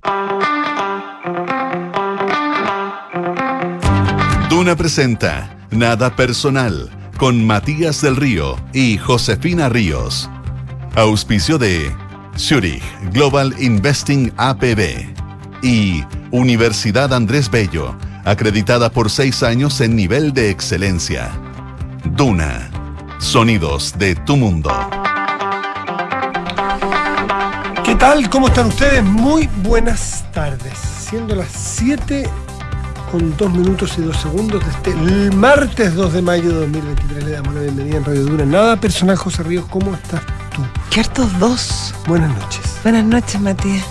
Duna presenta Nada Personal con Matías del Río y Josefina Ríos. Auspicio de Zurich Global Investing APB y Universidad Andrés Bello, acreditada por 6 años en nivel de excelencia. Duna, sonidos de tu mundo. ¿Qué tal? ¿Cómo están ustedes? Muy buenas tardes. Siendo las 7 con 2 minutos y 2 segundos de el martes 2 de mayo de 2023, le damos la bienvenida en Radio Duna. Nada personal, José Ríos, ¿cómo estás tú? ¿Qué hartos dos? Buenas noches. Buenas noches, Matías.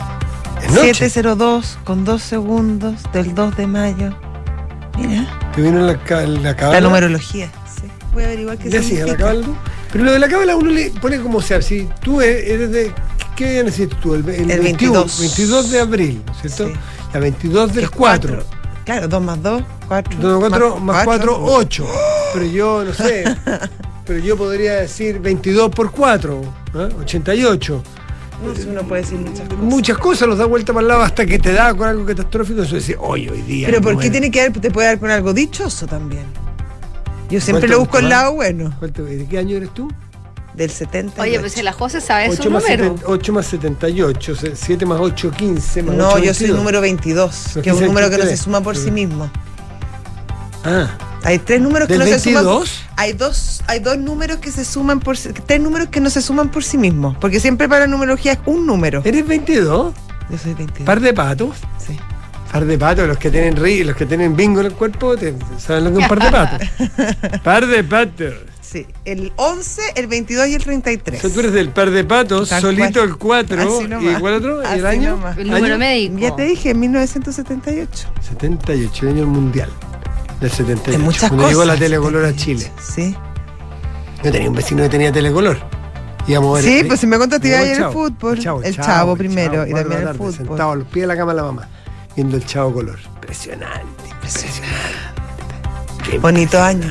7:02 con 2 segundos del 2 de mayo. Mira. ¿Te viene la cábala? La numerología, sí. Voy a averiguar qué significa. ¿La cábala? Pero lo de la cábala uno le pone como sea. Si tú eres de... ¿Qué día naciste tú? El 22 de abril, ¿cierto? Sí. El 22 del 4. Claro, 2 más 2, 4. 2 más 4, 8. Pero yo no sé. Pero yo podría decir 22 por 4, ¿eh? 88. No sé, uno puede decir muchas cosas. Muchas cosas, los da vuelta para el lado hasta que te da con algo catastrófico. Eso es decir, hoy día. Pero ¿por qué tiene que dar? Te puede dar con algo dichoso también. Yo siempre lo busco el lado bueno. ¿De qué año eres tú? Del 70. Oye, pues la José sabe su número. 8 más 78, 7 más 8, 15 más 8, No, 22. yo soy el número 22, que es un número que no se suma por sí mismo. Ah. Hay 3 números que no 22? se suman. Hay dos números que se suman por 3 números que no se suman por sí mismos, porque siempre para la numerología es un número. ¿Eres 22? Yo soy 22. ¿Par de patos? Sí. Par de patos, los que tienen bingo en el cuerpo, ¿saben lo que es un par de patos? Par de patos. Sí, el 11, el 22 y el 33. O sea, tú eres del par de patos, tal solito cual. El 4, ¿y cuál otro? ¿Y el año? Nomás. El número médico. Ya te dije, en 1978. 78, el año mundial del 78. De muchas cuando cosas. llegó la telecolor a Chile. Sí. Yo tenía un vecino que tenía telecolor. Íbamos a ver, Sí, pues si me contaste iba a ir el al fútbol. El Chavo primero y Chavo, también el tarde, fútbol. sentado a los pies de la cama de la mamá, viendo el Chavo color. Impresionante. Qué bonito año.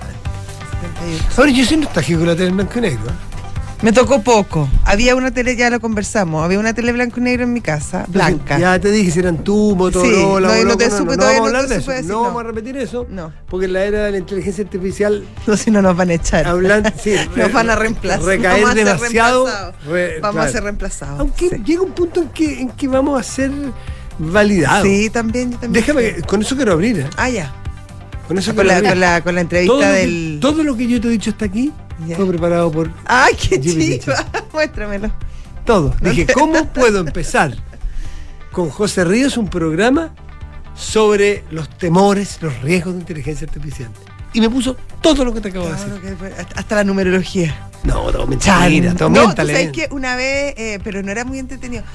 Ahora yo soy nostálgico con la tele en blanco y negro. Me tocó poco. Había una tele, ya lo conversamos, había una tele blanco y negro en mi casa, blanca. Ya te dije si eran tú, Motorola, sí, no te supe, no todavía vamos a no hablar te de supe eso. decir, No no. vamos a repetir eso. No. Porque en la era de la inteligencia artificial, No, si no nos van a echar. sí, nos van a reemplazar. recaer Vamos a ser demasiado. reemplazados. Vamos a ser reemplazados. Aunque sí. llega un punto en que vamos a ser validados. Sí, también, yo también. Déjame, con eso quiero abrir. Ah, ya. Con eso Con quiero abrir. la entrevista del. Todo lo que yo te he dicho hasta aquí Ya. fue preparado por. ¡Ay, qué GPT. chiva! Muéstramelo. Todo. Dije, ¿cómo puedo empezar con José Ríos un programa sobre los temores, los riesgos de inteligencia artificial? Y me puso todo lo que te acabo de decir. Hasta la numerología. No, todo mentira, todo no, mentira. tú sabes que una vez, pero no era muy entretenido,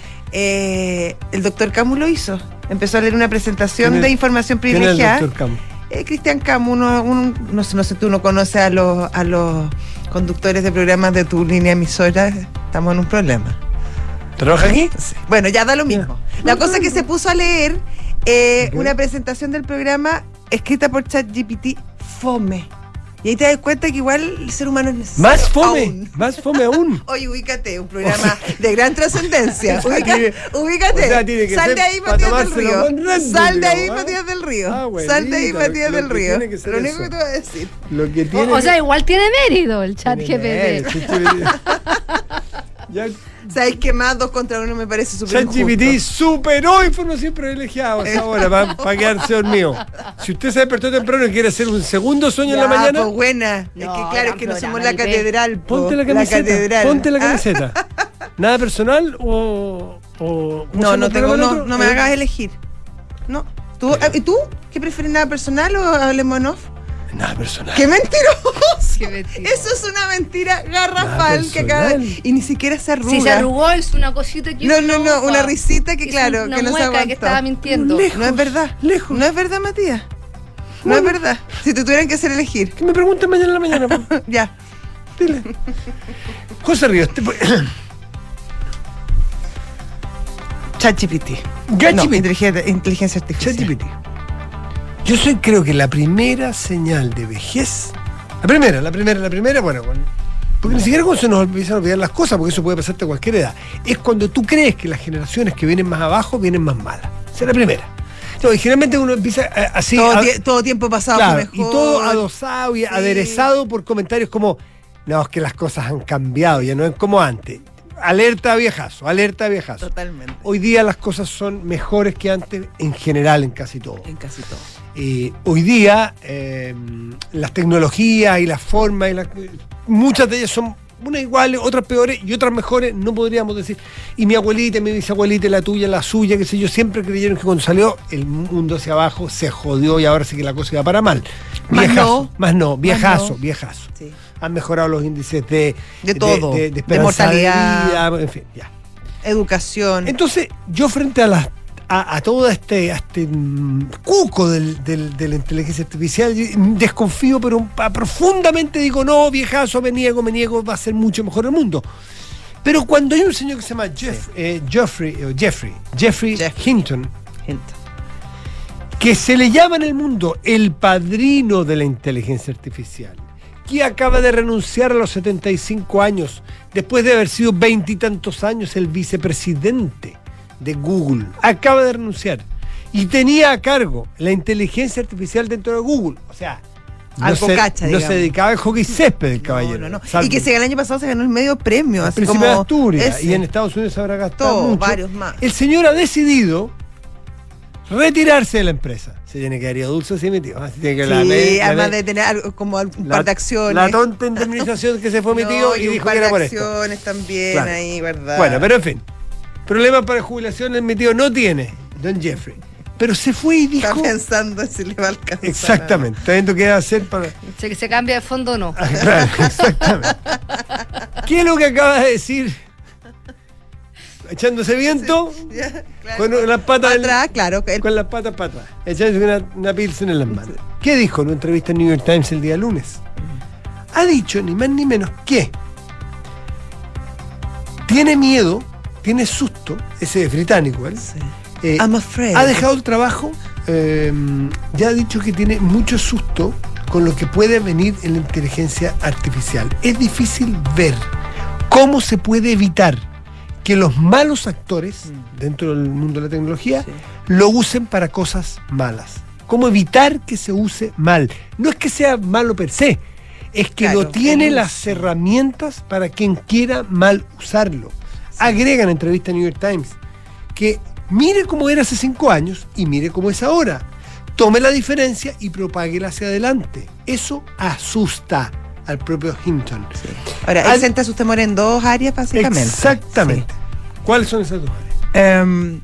el doctor Camus lo hizo. Empezó a leer una presentación de información ¿Quién es el privilegiada. doctor Camus? Cristian Camus, no sé, tú no conoces a los conductores de programas de tu línea emisora. Estamos en un problema. ¿Trabaja aquí? Sí. Bueno, ya da lo mismo. La cosa es que se puso a leer una presentación del programa escrita por ChatGPT, fome. Y ahí te das cuenta que igual el ser humano es necesario. Más fome aún. Oye, ubícate, un programa de gran trascendencia. Ubícate. O sea, tiene que Sal ser de ahí, para Matías del tomárselo Río. con Red Bull, Sal de ahí, digamos, Matías del Río. Buenito, Sal de ahí, Matías del que Río. tiene que ser Lo único eso. que te voy a decir. Lo que tiene O sea, igual tiene mérito el chat tiene GPT. Ya, ¿Sabes qué más? 2 contra 1 me parece súper ChatGPT injusto. superó información privilegiada hasta ahora para quedarse dormido. Si usted se despertó temprano y quiere hacer un segundo sueño en la mañana, Pues buena. No, es que claro, gran es que no somos programa, la Lipe. catedral. ponte la La camiseta. catedral. Ponte la ¿Ah? camiseta. ¿Nada personal o ¿cómo se llama No el tengo, programa el otro? no me hagas elegir. No. ¿Tú, ¿Y tú? ¿Qué prefieres, nada personal o hablemos en off? Nada personal. ¡Qué mentiroso! Qué mentira. Eso es una mentira garrafal que acaba y ni siquiera se arruga. Si se arrugó es una cosita que No, uno- una risita que es claro, una que no se mueca aguantó. que estaba mintiendo. No es verdad. Lejos. No es verdad, Matías. No es verdad. Si te tuvieran que hacer elegir. Que me pregunten mañana en la mañana. po. Ya. Dile. José Ríos. ChatGPT. ChatGPT. No, inteligencia artificial. ChatGPT. Yo creo que la primera señal de vejez. La primera, bueno, Porque ni siquiera cuando se nos empiezan a olvidar las cosas, porque eso puede pasarte a cualquier edad. Es cuando tú crees que las generaciones que vienen más abajo vienen más malas. Esa es la primera. No, y generalmente uno empieza así. Todo tiempo pasado claro, fue mejor. y todo adosado y aderezado por comentarios como: no, es que las cosas han cambiado, ya no es como antes. Alerta viejazo, alerta viejazo. Totalmente. Hoy día las cosas son mejores que antes en general, en casi todo. En casi todo. Hoy día las tecnologías y las formas, muchas de ellas son unas iguales, otras peores y otras mejores, no podríamos decir. Y mi abuelita, mi bisabuelita, la tuya, la suya, qué sé yo, siempre creyeron que cuando salió el mundo hacia abajo se jodió y ahora sí que la cosa iba para mal. Viejazo, viejazo. Sí. Han mejorado los índices de todo, de de mortalidad, de vida, en fin, ya. Educación. Entonces, yo frente a todo este cuco de la inteligencia artificial, desconfío, pero profundamente digo: no, viejazo, me niego, va a ser mucho mejor el mundo. Pero cuando hay un señor que se llama Jeffrey Hinton, que se le llama en el mundo el padrino de la inteligencia artificial, que acaba de renunciar a los 75 años, después de haber sido 20 y tantos años el vicepresidente de Google, acaba de renunciar y tenía a cargo la inteligencia artificial dentro de Google. O sea, no se dedicaba al hockey césped el caballero. No. Y que el año pasado se ganó el medio premio, así como de Asturias, ese. Y en Estados Unidos se habrá gastado mucho. Varios más. El señor ha decidido retirarse de la empresa. Se tiene que dar dulce así, mi tío. Así tiene que además de tener como un par de acciones. La tonta indemnización que se fue mi tío y dijo que era por esto. Acciones también, claro. Ahí, ¿verdad? Bueno, pero en fin. Problemas para jubilaciones mi tío no tiene, don Jeffrey. Pero se fue y dijo... Está pensando si le va a alcanzar. Exactamente. Está viendo qué hacer para... Si se cambia de fondo o no. Claro, exactamente. ¿Qué es lo que acaba de decir? Echándose viento, sí, ya, claro, con las patas atrás, claro. Con las patas para atrás. Echándose una pilsen en las manos. Sí. ¿Qué dijo en una entrevista en New York Times el día lunes? Ha dicho ni más ni menos que tiene miedo, tiene susto, ese es británico, ¿vale? Sí. I'm afraid. Ha dejado el trabajo, ya ha dicho que tiene mucho susto con lo que puede venir en la inteligencia artificial. Es difícil ver cómo se puede evitar que los malos actores dentro del mundo de la tecnología lo usen para cosas malas. ¿Cómo evitar que se use mal? No es que sea malo per se, es que no tiene las herramientas para quien quiera mal usarlo. Agrega en entrevista a New York Times que mire cómo era hace 5 años y mire cómo es ahora. Tome la diferencia y propáguela hacia adelante. Eso asusta al propio Hinton. Sí. Ahora, él centra sus temores en 2 áreas, básicamente. Exactamente. Sí. ¿Cuáles son esas 2 áreas?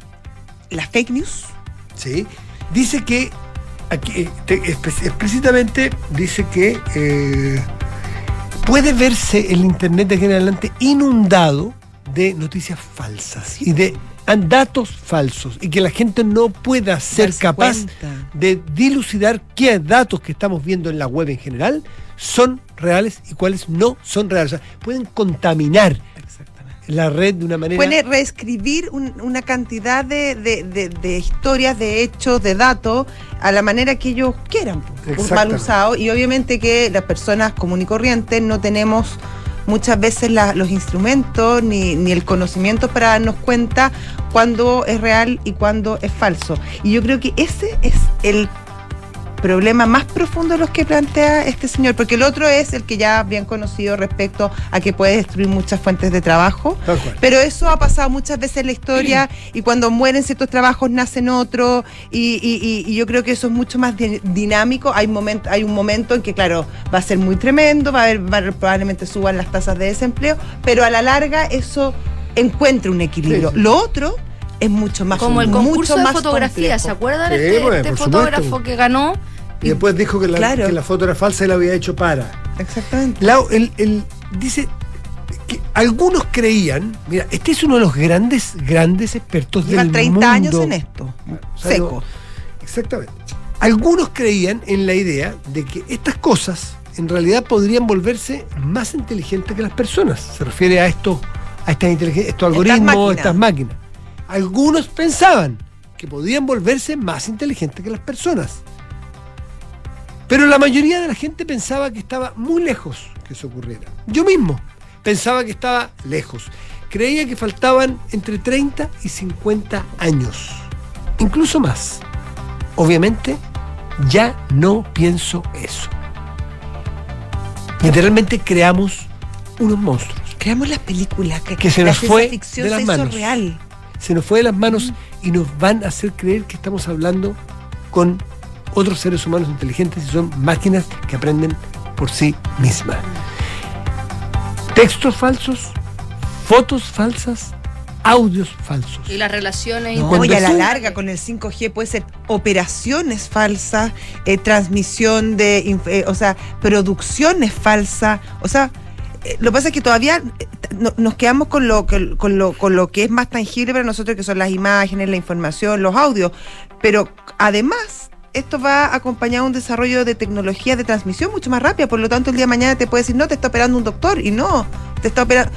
Las fake news. Sí. Dice que, aquí, explícitamente, dice que puede verse el Internet de aquí en adelante inundado de noticias falsas y de datos falsos, y que la gente no pueda ser capaz de dilucidar qué datos que estamos viendo en la web en general son reales y cuáles no son reales. O sea, pueden contaminar la red de una manera... Pueden reescribir una cantidad de historias, de hechos, de datos, a la manera que ellos quieran, mal usado. Y obviamente que las personas comunes y corrientes no tenemos muchas veces los instrumentos ni el conocimiento para darnos cuenta cuándo es real y cuándo es falso. Y yo creo que ese es el problema más profundo de los que plantea este señor, porque el otro es el que ya bien conocido respecto a que puede destruir muchas fuentes de trabajo, pero eso ha pasado muchas veces en la historia y cuando mueren ciertos trabajos nacen otros y yo creo que eso es mucho más dinámico. Hay un momento en que claro, va a ser muy tremendo, probablemente suban las tasas de desempleo, pero a la larga eso encuentra un equilibrio. Sí. Lo otro es mucho más como el concurso de complejo. fotografía, ¿se acuerdan? Este fotógrafo que ganó y después dijo que la foto era falsa y la había hecho para. Exactamente. Dice que algunos creían, mira, este es uno de los grandes expertos del mundo. 30 años en esto, seco. Exactamente. Algunos creían en la idea de que estas cosas en realidad podrían volverse más inteligentes que las personas. Se refiere a estos algoritmos, estas máquinas. Algunos pensaban que podían volverse más inteligentes que las personas. Pero la mayoría de la gente pensaba que estaba muy lejos que eso ocurriera. Yo mismo pensaba que estaba lejos. Creía que faltaban entre 30 y 50 años, incluso más. Obviamente, ya no pienso eso. Literalmente creamos unos monstruos. Creamos las películas que se nos fue de las manos. Real. Se nos fue de las manos y nos van a hacer creer que estamos hablando con otros seres humanos inteligentes y son máquinas que aprenden por sí mismas. Textos falsos, fotos falsas, audios falsos. Y las relaciones... No, y a la larga con el 5G puede ser operaciones falsas, transmisión de... producciones falsas. O sea, lo que pasa es que todavía nos quedamos con lo que es más tangible para nosotros, que son las imágenes, la información, los audios. Pero además, esto va acompañado de un desarrollo de tecnología de transmisión mucho más rápida. Por lo tanto, el día de mañana te puede decir, no, te está operando un doctor. Y no, te está operando...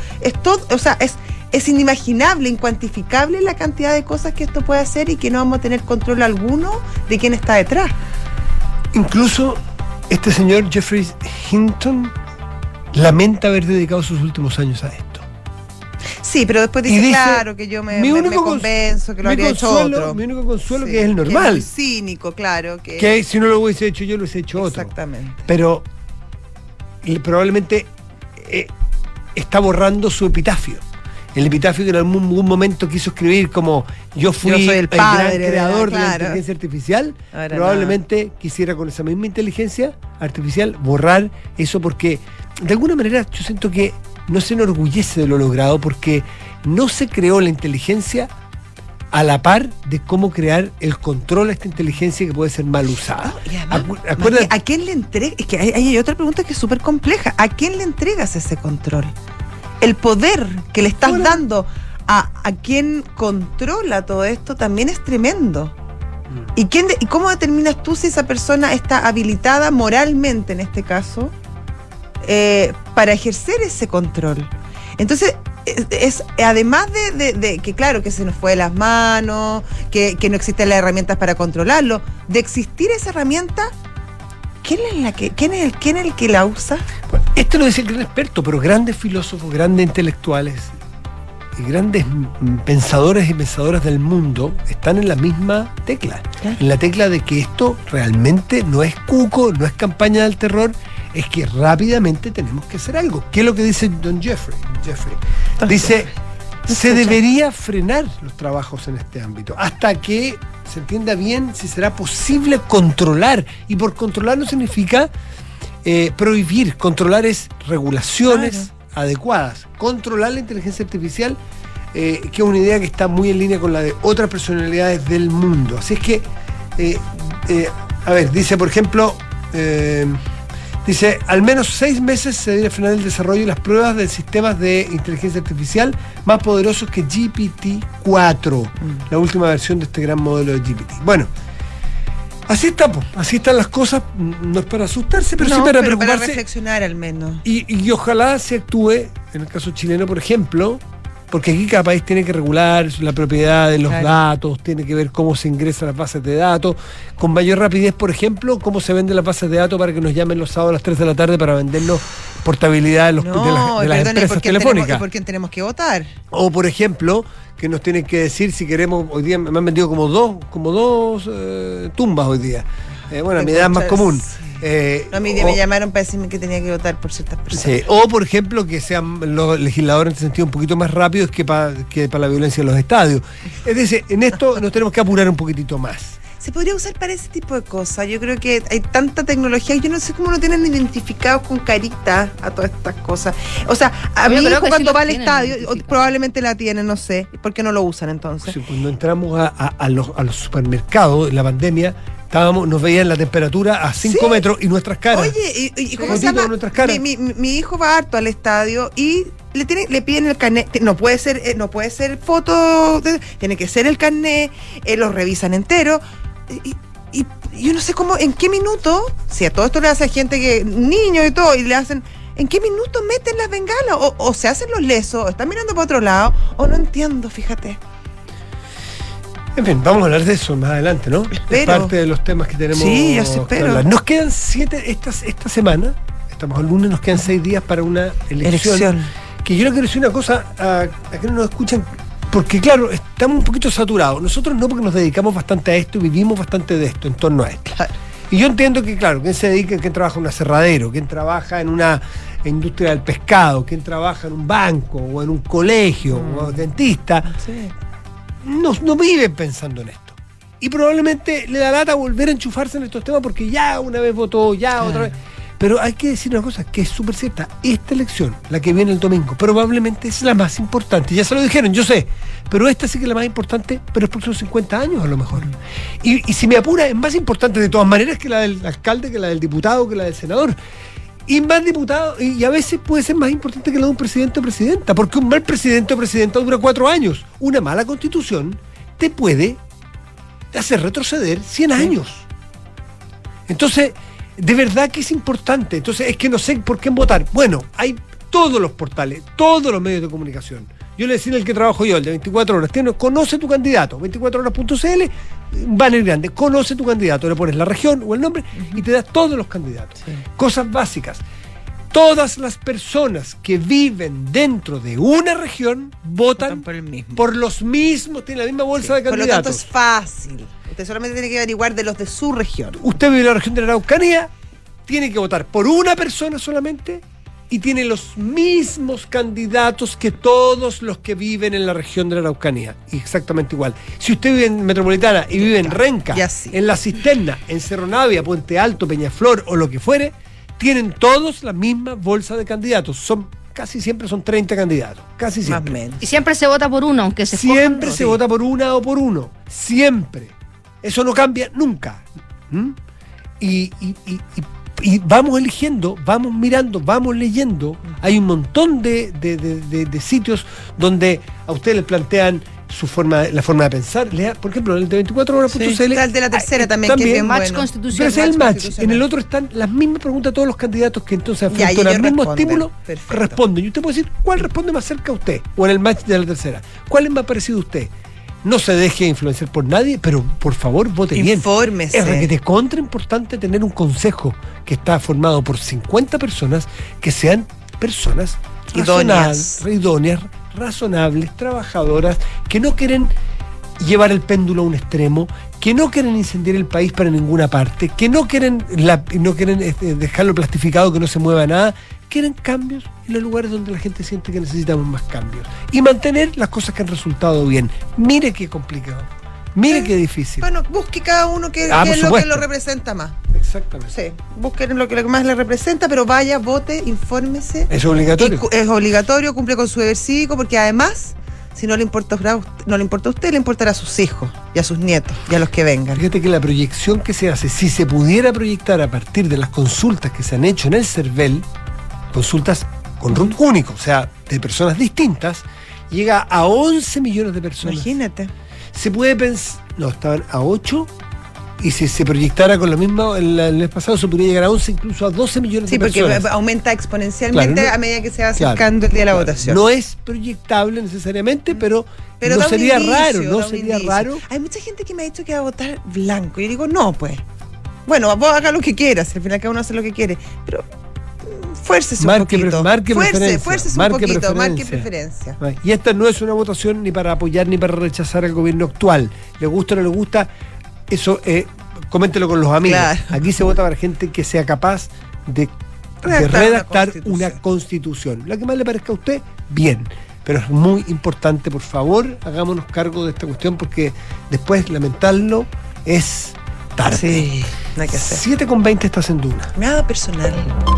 Es inimaginable, incuantificable la cantidad de cosas que esto puede hacer y que no vamos a tener control alguno de quién está detrás. Incluso este señor Jeffrey Hinton lamenta haber dedicado sus últimos años a esto. Sí, pero después dice claro, que yo me convenzo que lo habría hecho otro. Mi único consuelo que es el normal. Que es muy cínico, claro. Que si no lo hubiese hecho yo, lo hubiese hecho otro. Exactamente. Pero probablemente está borrando su epitafio. El epitafio que en algún momento quiso escribir como yo soy el gran creador de la inteligencia artificial. Ahora probablemente quisiera con esa misma inteligencia artificial borrar eso, porque de alguna manera yo siento que no se enorgullece de lo logrado, porque no se creó la inteligencia a la par de cómo crear el control a esta inteligencia que puede ser mal usada. ¿A quién le entregas? Es que hay otra pregunta que es súper compleja. ¿A quién le entregas ese control? El poder que le estás dando a quien controla todo esto también es tremendo. ¿Y cómo determinas tú si esa persona está habilitada moralmente, en este caso, para ejercer ese control? Entonces, es además de que claro, que se nos fue de las manos, que no existen las herramientas para controlarlo, de existir esa herramienta, ¿quién es el que la usa? Bueno, esto lo dice el gran experto, pero grandes filósofos, grandes intelectuales y grandes pensadores y pensadoras del mundo están en la misma tecla. En la tecla de que esto realmente no es cuco, no es campaña del terror, es que rápidamente tenemos que hacer algo. ¿Qué es lo que dice don Jeffrey? Dice, se debería frenar los trabajos en este ámbito hasta que se entienda bien si será posible controlar. Y por controlar no significa prohibir. Controlar es regulaciones adecuadas. Controlar la inteligencia artificial, que es una idea que está muy en línea con la de otras personalidades del mundo. Así es que, dice, por ejemplo... Dice, al menos 6 meses se debe frenar el desarrollo y las pruebas de sistemas de inteligencia artificial más poderosos que GPT-4, la última versión de este gran modelo de GPT. Bueno, así está, así están las cosas, no es para asustarse, pero sí para preocuparse. Para reflexionar al menos. Y ojalá se actúe, en el caso chileno, por ejemplo, porque aquí cada país tiene que regular la propiedad de los datos, tiene que ver cómo se ingresan las bases de datos, con mayor rapidez, por ejemplo, cómo se venden las bases de datos para que nos llamen los sábados a las 3 de la tarde para vendernos portabilidad de las empresas telefónicas. ¿Por quién tenemos que votar? O, por ejemplo, que nos tienen que decir si queremos, hoy día me han vendido como dos tumbas hoy día. A mi edad es más común. A mí me llamaron para decirme que tenía que votar por ciertas personas. Sí. O, por ejemplo, que sean los legisladores en este sentido un poquito más rápidos que para la violencia en los estadios. Es decir, en esto nos tenemos que apurar un poquitito más. Se podría usar para ese tipo de cosas. Yo creo que hay tanta tecnología, yo no sé cómo no tienen identificados con carita a todas estas cosas. O sea, a mi hijo cuando va al estadio, probablemente la tienen, no sé, ¿por qué no lo usan entonces? Sí, cuando entramos a los supermercados en la pandemia, nos veían la temperatura a 5 metros y nuestras caras. Oye, ¿y cómo se llama? Mi hijo va harto al estadio y le piden el carnet. No puede ser foto, tiene que ser el carnet, los revisan entero. Y yo no sé cómo, en qué minuto, si a todo esto le hace gente que, niños y todo, y le hacen, ¿en qué minuto meten las bengalas? O se hacen los lesos, o están mirando para otro lado, o no entiendo, fíjate. En fin, vamos a hablar de eso más adelante, ¿no? Es parte de los temas que tenemos. Sí, yo sí espero. Hablar. Nos quedan 7 esta semana, estamos al lunes, nos quedan 6 días para una elección. Que yo le quiero decir una cosa a que no nos escuchan, porque claro, estamos un poquito saturados. Nosotros no, porque nos dedicamos bastante a esto y vivimos bastante de esto, en torno a esto. Y yo entiendo que, claro, quien se dedica, quien trabaja en un aserradero, quien trabaja en una industria del pescado, quien trabaja en un banco o en un colegio o dentista, no vive pensando en esto. Y probablemente le da lata volver a enchufarse en estos temas porque ya una vez votó, ya otra vez. Pero hay que decir una cosa que es súper cierta. Esta elección, la que viene el domingo, probablemente es la más importante. Ya se lo dijeron, yo sé. Pero esta sí que es la más importante, pero es por sus 50 años a lo mejor. Y si me apura, es más importante de todas maneras que la del alcalde, que la del diputado, que la del senador. Y más diputado, y a veces puede ser más importante que la de un presidente o presidenta. Porque un mal presidente o presidenta dura 4 años. Una mala constitución te puede hacer retroceder 100 años. Entonces, de verdad que es importante. Entonces, es que no sé por qué votar. Bueno, hay todos los portales, todos los medios de comunicación. Yo le decía el que trabajo yo, el de 24 horas, conoce tu candidato, 24horas.cl, banner grande, conoce tu candidato, le pones la región o el nombre y te da todos los candidatos. Sí. Cosas básicas. Todas las personas que viven dentro de una región votan por los mismos, tienen la misma bolsa de candidatos. Por lo tanto es fácil. Usted solamente tiene que averiguar de los de su región. Usted vive en la región de la Araucanía, tiene que votar por una persona solamente y tiene los mismos candidatos que todos los que viven en la región de la Araucanía. Exactamente igual. Si usted vive en Metropolitana y vive en Renca, en La Cisterna, en Cerro Navia, Puente Alto, Peñaflor o lo que fuere, tienen todos la misma bolsa de candidatos. Casi siempre son 30 candidatos. Casi siempre. Más o menos. Y siempre se vota por uno, aunque se siempre se vota por una o por uno. Siempre. Eso no cambia nunca. Y vamos eligiendo, vamos mirando, vamos leyendo. Hay un montón de sitios donde a ustedes les plantean la forma de pensar. Por ejemplo, el de 24horas.cl. El de la tercera también, que es bien match bueno. Constitucional. Pero es el match. En el otro están las mismas preguntas a todos los candidatos que entonces afrontan al mismo estímulo, responden. Y usted puede decir cuál responde más cerca a usted, o en el match de la tercera. ¿Cuál es más parecido a usted? No se deje influenciar por nadie, pero por favor vote bien. Infórmese. Es que te contra importante tener un consejo que está formado por 50 personas que sean personas idóneas, razonables, trabajadoras, que no quieren llevar el péndulo a un extremo, que no quieren incendiar el país para ninguna parte, que no quieren dejarlo plastificado, que no se mueva nada. Quieren cambios en los lugares donde la gente siente que necesitamos más cambios. Y mantener las cosas que han resultado bien. Mire qué complicado. Mire qué difícil. Bueno, busque cada uno qué es lo que lo representa más. Exactamente. Sí, busquen lo que más le representa, pero vaya, vote, infórmese. Es obligatorio. Es obligatorio, cumple con su deber cívico, porque además, si no le importa a usted, le importará a sus hijos y a sus nietos y a los que vengan. Fíjate que la proyección que se hace, si se pudiera proyectar a partir de las consultas que se han hecho en el CERVEL, consultas con RUT único, o sea, de personas distintas, llega a 11 millones de personas. Imagínate. Se puede pensar, no, estaban a 8, y si se proyectara con lo mismo el mes pasado, se podría llegar a 11, incluso a 12 millones de personas. Sí, porque aumenta exponencialmente a medida que se va acercando el día de la votación. No es proyectable necesariamente, pero no sería raro. Hay mucha gente que me ha dicho que va a votar blanco. Yo digo, no, pues. Bueno, vos haga lo que quieras, al final cada uno hace lo que quiere, pero fuércese un poquito. Marque preferencia. Y esta no es una votación ni para apoyar ni para rechazar al gobierno actual. ¿Le gusta o no le gusta? Eso, coméntelo con los amigos. Claro. Aquí se vota para gente que sea capaz de redactar una constitución. La que más le parezca a usted, bien. Pero es muy importante, por favor, hagámonos cargo de esta cuestión, porque después lamentarlo es tarde. Sí, no hay que hacer. 7:20 estás en Duna. Nada personal.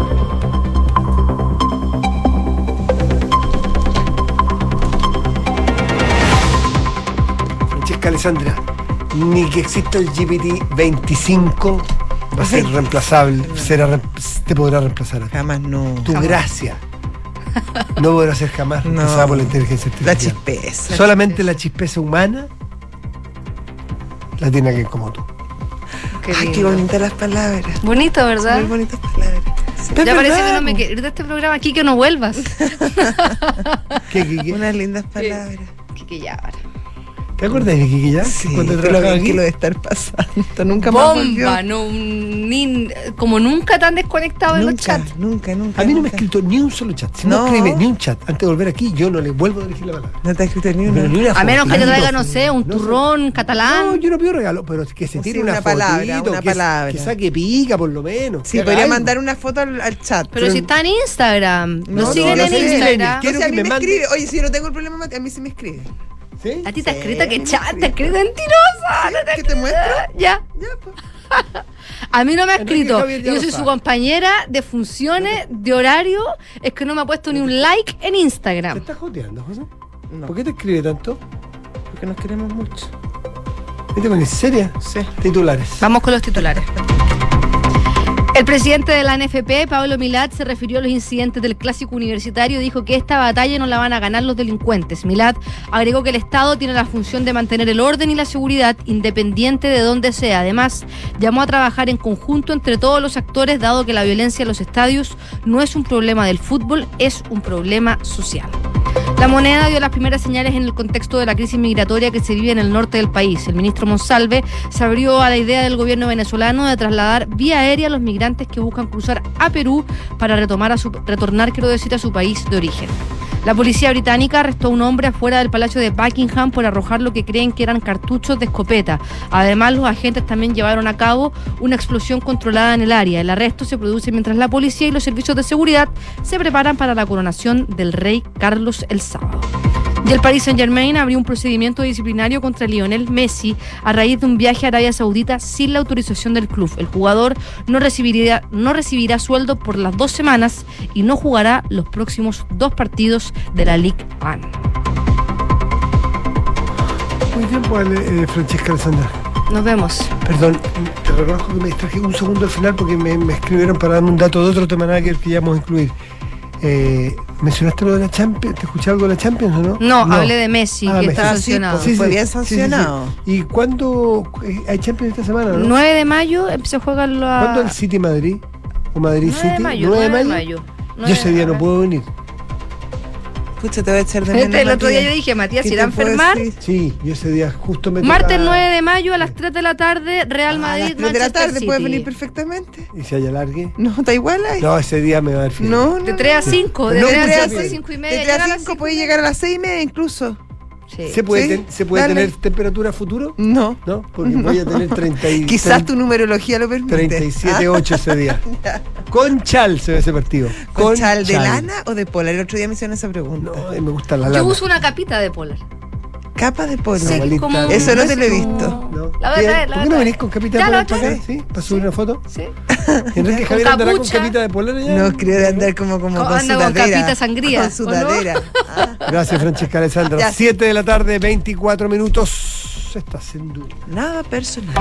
Francesca Alessandra, ni que exista el GPT-25 va a ser reemplazable, te podrá reemplazar a ti. Jamás no. Tu gracia no podrá ser jamás reemplazada por la inteligencia artificial. La chispeza. Solamente la chispeza humana la tiene alguien como tú. Qué bonitas las palabras. Bonito, ¿verdad? Muy bonitas palabras. Sí. Ya parece que no me quieres de este programa, aquí que no vuelvas. ¿Qué? Unas lindas palabras. Que ya ahora. ¿Te acuerdas de Kiki ya? Sí, cuando lo trabajaba bien aquí. que lo de estar pasando. Nunca más volvió. Bomba, no, como nunca tan desconectado en los chats. Nunca. A mí no me ha nunca. escrito ni un solo chat. Si No. no escribe ni un chat antes de volver aquí, yo no le vuelvo a dirigir la palabra. No te ha escrito ni Pero uno. ni una A menos que te fotito. traiga, no sé, un No sé. turrón catalán. No, yo no pido regalo, pero que se Sí, tire una una palabra, fotito, una que, palabra. que saque pica por lo menos. Sí, que haga podría algo. mandar una foto al chat. Pero si está en Instagram, No, lo siguen no en sé, Instagram. quiero Entonces a que mí me me mande- escribe. Oye, si yo no tengo el problema, a mí sí me escribe. ¿Sí? A ti te ha Sí, escrito que me chat, te ha escribe. escrito mentirosa. No ¿Qué te muestro? Ya. Ya, pues. A mí no me ha Enrique escrito. Javier ya Yo lo soy sabe. su compañera de funciones, de horario. Es que no me ha puesto ni un like en ¿Te Instagram. estás joteando, José? No, ¿Por qué te escribe tanto? porque nos queremos mucho. ¿Te pones seria? Sí. Titulares. Vamos con los titulares. El presidente de la NFP, Pablo Milad, se refirió a los incidentes del clásico universitario y dijo que esta batalla no la van a ganar los delincuentes. Milad agregó que el Estado tiene la función de mantener el orden y la seguridad independiente de donde sea. Además, llamó a trabajar en conjunto entre todos los actores, dado que la violencia en los estadios no es un problema del fútbol, es un problema social. La Moneda dio las primeras señales en el contexto de la crisis migratoria que se vive en el norte del país. El ministro Monsalve se abrió a la idea del gobierno venezolano de trasladar vía aérea a los migrantes que buscan cruzar a Perú para retornar a su país de origen. La policía británica arrestó a un hombre afuera del Palacio de Buckingham por arrojar lo que creen que eran cartuchos de escopeta. Además, los agentes también llevaron a cabo una explosión controlada en el área. El arresto se produce mientras la policía y los servicios de seguridad se preparan para la coronación del rey Carlos el sábado. Y el Paris Saint-Germain abrió un procedimiento disciplinario contra Lionel Messi a raíz de un viaje a Arabia Saudita sin la autorización del club. El jugador no recibirá sueldo por las 2 semanas y no jugará los próximos 2 partidos de la Ligue 1. Muy bien, pues, Francesca Alessandra. Nos vemos. Perdón, te reconozco que me distraje un segundo al final porque me escribieron para darme un dato de otro tema nada que ya vamos a incluir. ¿Mencionaste lo de la Champions? ¿Te escuché algo de la Champions o no? No, hablé de Messi, que Messi. está sancionado. Fue bien sancionado. ¿Y cuándo hay Champions esta semana, no? 9 de mayo se juega la... ¿Cuándo el City Madrid? ¿O Madrid 9 de City? mayo, 9 de 9 de mayo. mayo. Yo ese día no puedo venir. Pucha, te voy a echar de menos. El otro día Matías. yo dije, Matías ¿Qué irá a te puedo enfermar. decir? Sí, yo ese día justo me Martes toca- 9 de mayo a las 3 de la tarde, Real A Madrid, las 3 de la Manchester tarde City. puedes venir perfectamente. ¿Y si hay alargue? No, está igual ahí. No, ese día me va a dar fiebre. No, De 3 a 5, de No, 3 de a 3 a 5 y De media. 3 llega a las 5 5 puede llegar a las 6:30 incluso. Sí. ¿Se puede, Sí, se puede dale. tener temperatura futuro? No. ¿No? Porque voy a tener 30 y, Quizás tu numerología lo permite. 37.8 ese día. Con chal se ve ese partido. ¿Con chal de lana o de polar? El otro día me hicieron esa pregunta. No, me gusta la lana. Yo uso una capita de polar. Capa de polar. Sí, abuelita. como- Eso no te lo he como- visto. ¿No? La voy a traer, ¿Por la voy qué a no traer. venís con capita Ya de la polar para acá? traje. ¿Sí? ¿Para subir una foto? Sí. Enrique Con Javier andará con capucha. capita de polar allá. No, creo de andar como con Anda con sudadera. capita sangría, Con ¿o no? sudadera. Ah, Gracias, Francesca Alessandra. Ya. 7 de la tarde, 24 minutos. Se está haciendo. nada personal.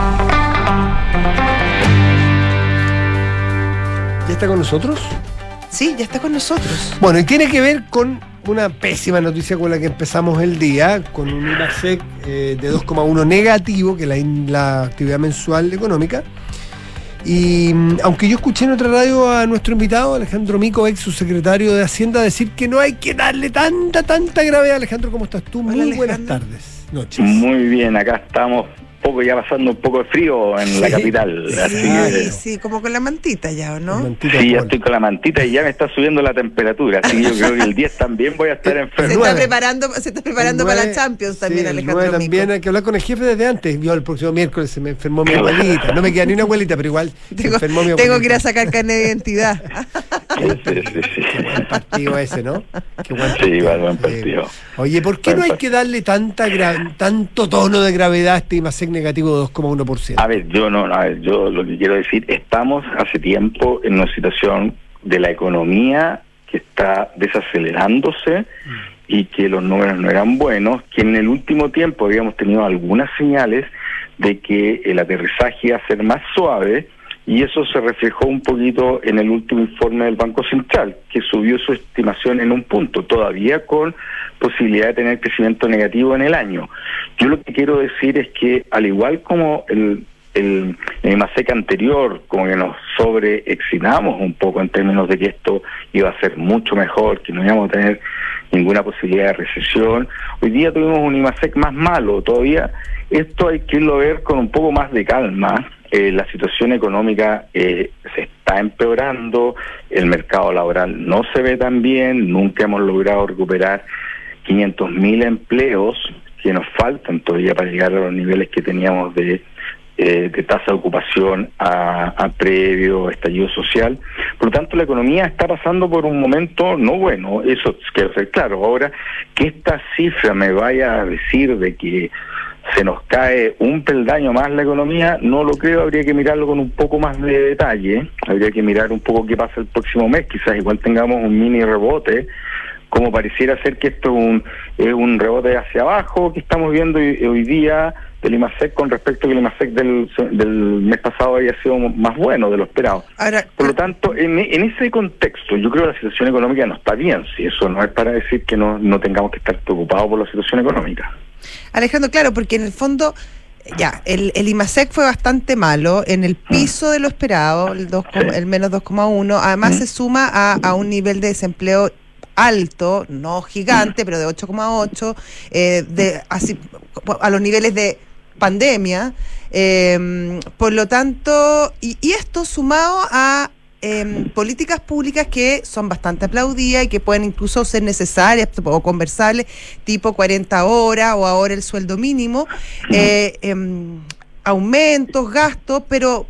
¿Ya está con nosotros? Sí, ya está con nosotros. Bueno, y tiene que ver con una pésima noticia con la que empezamos el día, con un IMASEC de 2,1 negativo, que es la actividad mensual económica. Y aunque yo escuché en otra radio a nuestro invitado, Alejandro Mico, ex subsecretario de Hacienda, decir que no hay que darle tanta gravedad. Alejandro, ¿cómo estás tú? Muy Hola, buenas Alejandro. tardes, noches. Muy bien, acá estamos ya pasando un poco de frío en la Sí. capital. Así que Sí, como con la mantita ya, ¿o no? Mantita sí, ya Paul. estoy con la mantita y ya me está subiendo la temperatura. Así que yo creo que el 10 también voy a estar Se enfermo. está nueve. preparando para la Champions también, sí, Alejandro 9 también Mico. hay que hablar con el jefe desde antes. Yo el próximo miércoles se me enfermó mi abuelita. No me queda ni una abuelita, pero igual se enfermó mi abuelita. Tengo que ir a sacar carnet de identidad. Sí. Qué buen partido ese, ¿no? Qué buen Sí, igual, buen partido. Oye, ¿por qué no hay que darle tanto tono de gravedad a este IMASEC negativo de 2,1%? A ver, yo lo que quiero decir, estamos hace tiempo en una situación de la economía que está desacelerándose y que los números no eran buenos, que en el último tiempo habíamos tenido algunas señales de que el aterrizaje iba a ser más suave, y eso se reflejó un poquito en el último informe del Banco Central, que subió su estimación en un punto, todavía con posibilidad de tener crecimiento negativo en el año. Yo lo que quiero decir es que, al igual como el IMASEC anterior, como que nos sobreexcitamos un poco en términos de que esto iba a ser mucho mejor, que no íbamos a tener ninguna posibilidad de recesión. Hoy día tuvimos un IMASEC más malo. Todavía esto hay que irlo a ver con un poco más de calma. La situación económica se está empeorando, el mercado laboral no se ve tan bien, nunca hemos logrado recuperar 500.000 empleos que nos faltan todavía para llegar a los niveles que teníamos de tasa de ocupación a previo estallido social. Por lo tanto, la economía está pasando por un momento no bueno, eso quiero ser claro. Ahora, que esta cifra me vaya a decir de que se nos cae un peldaño más la economía, no lo creo, habría que mirarlo con un poco más de detalle, habría que mirar un poco qué pasa el próximo mes, quizás igual tengamos un mini rebote, como pareciera ser que esto es un rebote hacia abajo que estamos viendo hoy día del IMASEC con respecto a que el IMASEC del mes pasado había sido más bueno de lo esperado. Ahora, por lo tanto, en ese contexto, yo creo que la situación económica no está bien, si eso no es para decir que no tengamos que estar preocupados por la situación económica. Alejandro, claro, porque en el fondo, ya, el IMASEC fue bastante malo, en el piso de lo esperado, el menos 2,1, además se suma a un nivel de desempleo alto, no gigante, pero de 8,8, así a los niveles de pandemia, por lo tanto, y esto sumado a políticas públicas que son bastante aplaudidas y que pueden incluso ser necesarias o conversables, tipo 40 horas o ahora el sueldo mínimo, aumentos, gastos, pero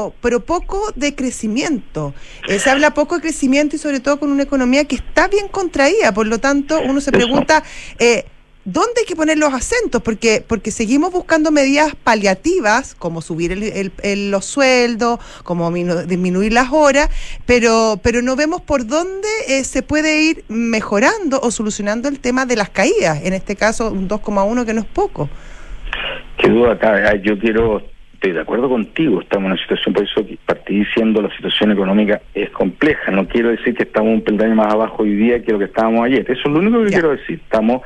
poco de crecimiento. Se habla poco de crecimiento y sobre todo con una economía que está bien contraída, por lo tanto uno se pregunta ¿dónde hay que poner los acentos? Porque seguimos buscando medidas paliativas, como subir los sueldos, como disminuir las horas, pero no vemos por dónde se puede ir mejorando o solucionando el tema de las caídas, en este caso un 2,1 que no es poco. Qué duda acá, estoy de acuerdo contigo, estamos en una situación, por eso partí diciendo la situación económica es compleja, no quiero decir que estamos un peldaño más abajo hoy día que lo que estábamos ayer, eso es lo único que quiero decir,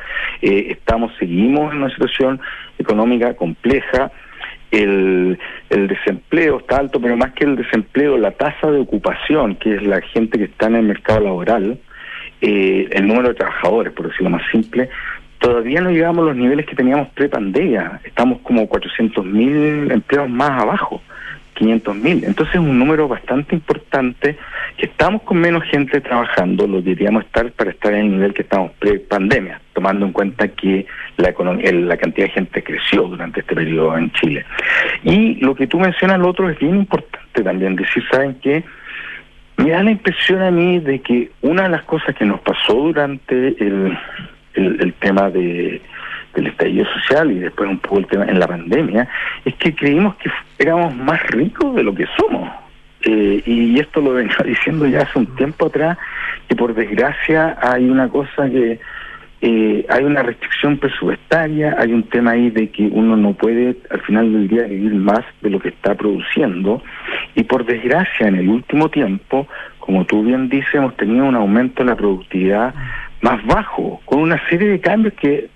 seguimos en una situación económica compleja, el desempleo está alto, pero más que el desempleo, la tasa de ocupación, que es la gente que está en el mercado laboral, el número de trabajadores, por decirlo más simple, todavía no llegamos a los niveles que teníamos pre-pandemia. Estamos como 400.000 empleados más abajo, 500.000. Entonces es un número bastante importante, que estamos con menos gente trabajando, lo deberíamos estar para estar en el nivel que estamos pre-pandemia, tomando en cuenta que la cantidad de gente creció durante este periodo en Chile. Y lo que tú mencionas, lo otro es bien importante también, decir, ¿saben qué? Me da la impresión a mí de que una de las cosas que nos pasó durante el tema del estallido social y después un poco el tema en la pandemia, es que creímos que éramos más ricos de lo que somos. Y esto lo venía diciendo ya hace un tiempo atrás, que por desgracia hay una cosa que hay una restricción presupuestaria, hay un tema ahí de que uno no puede al final del día vivir más de lo que está produciendo, y por desgracia en el último tiempo, como tú bien dices, hemos tenido un aumento de la productividad más bajo, con una serie de cambios que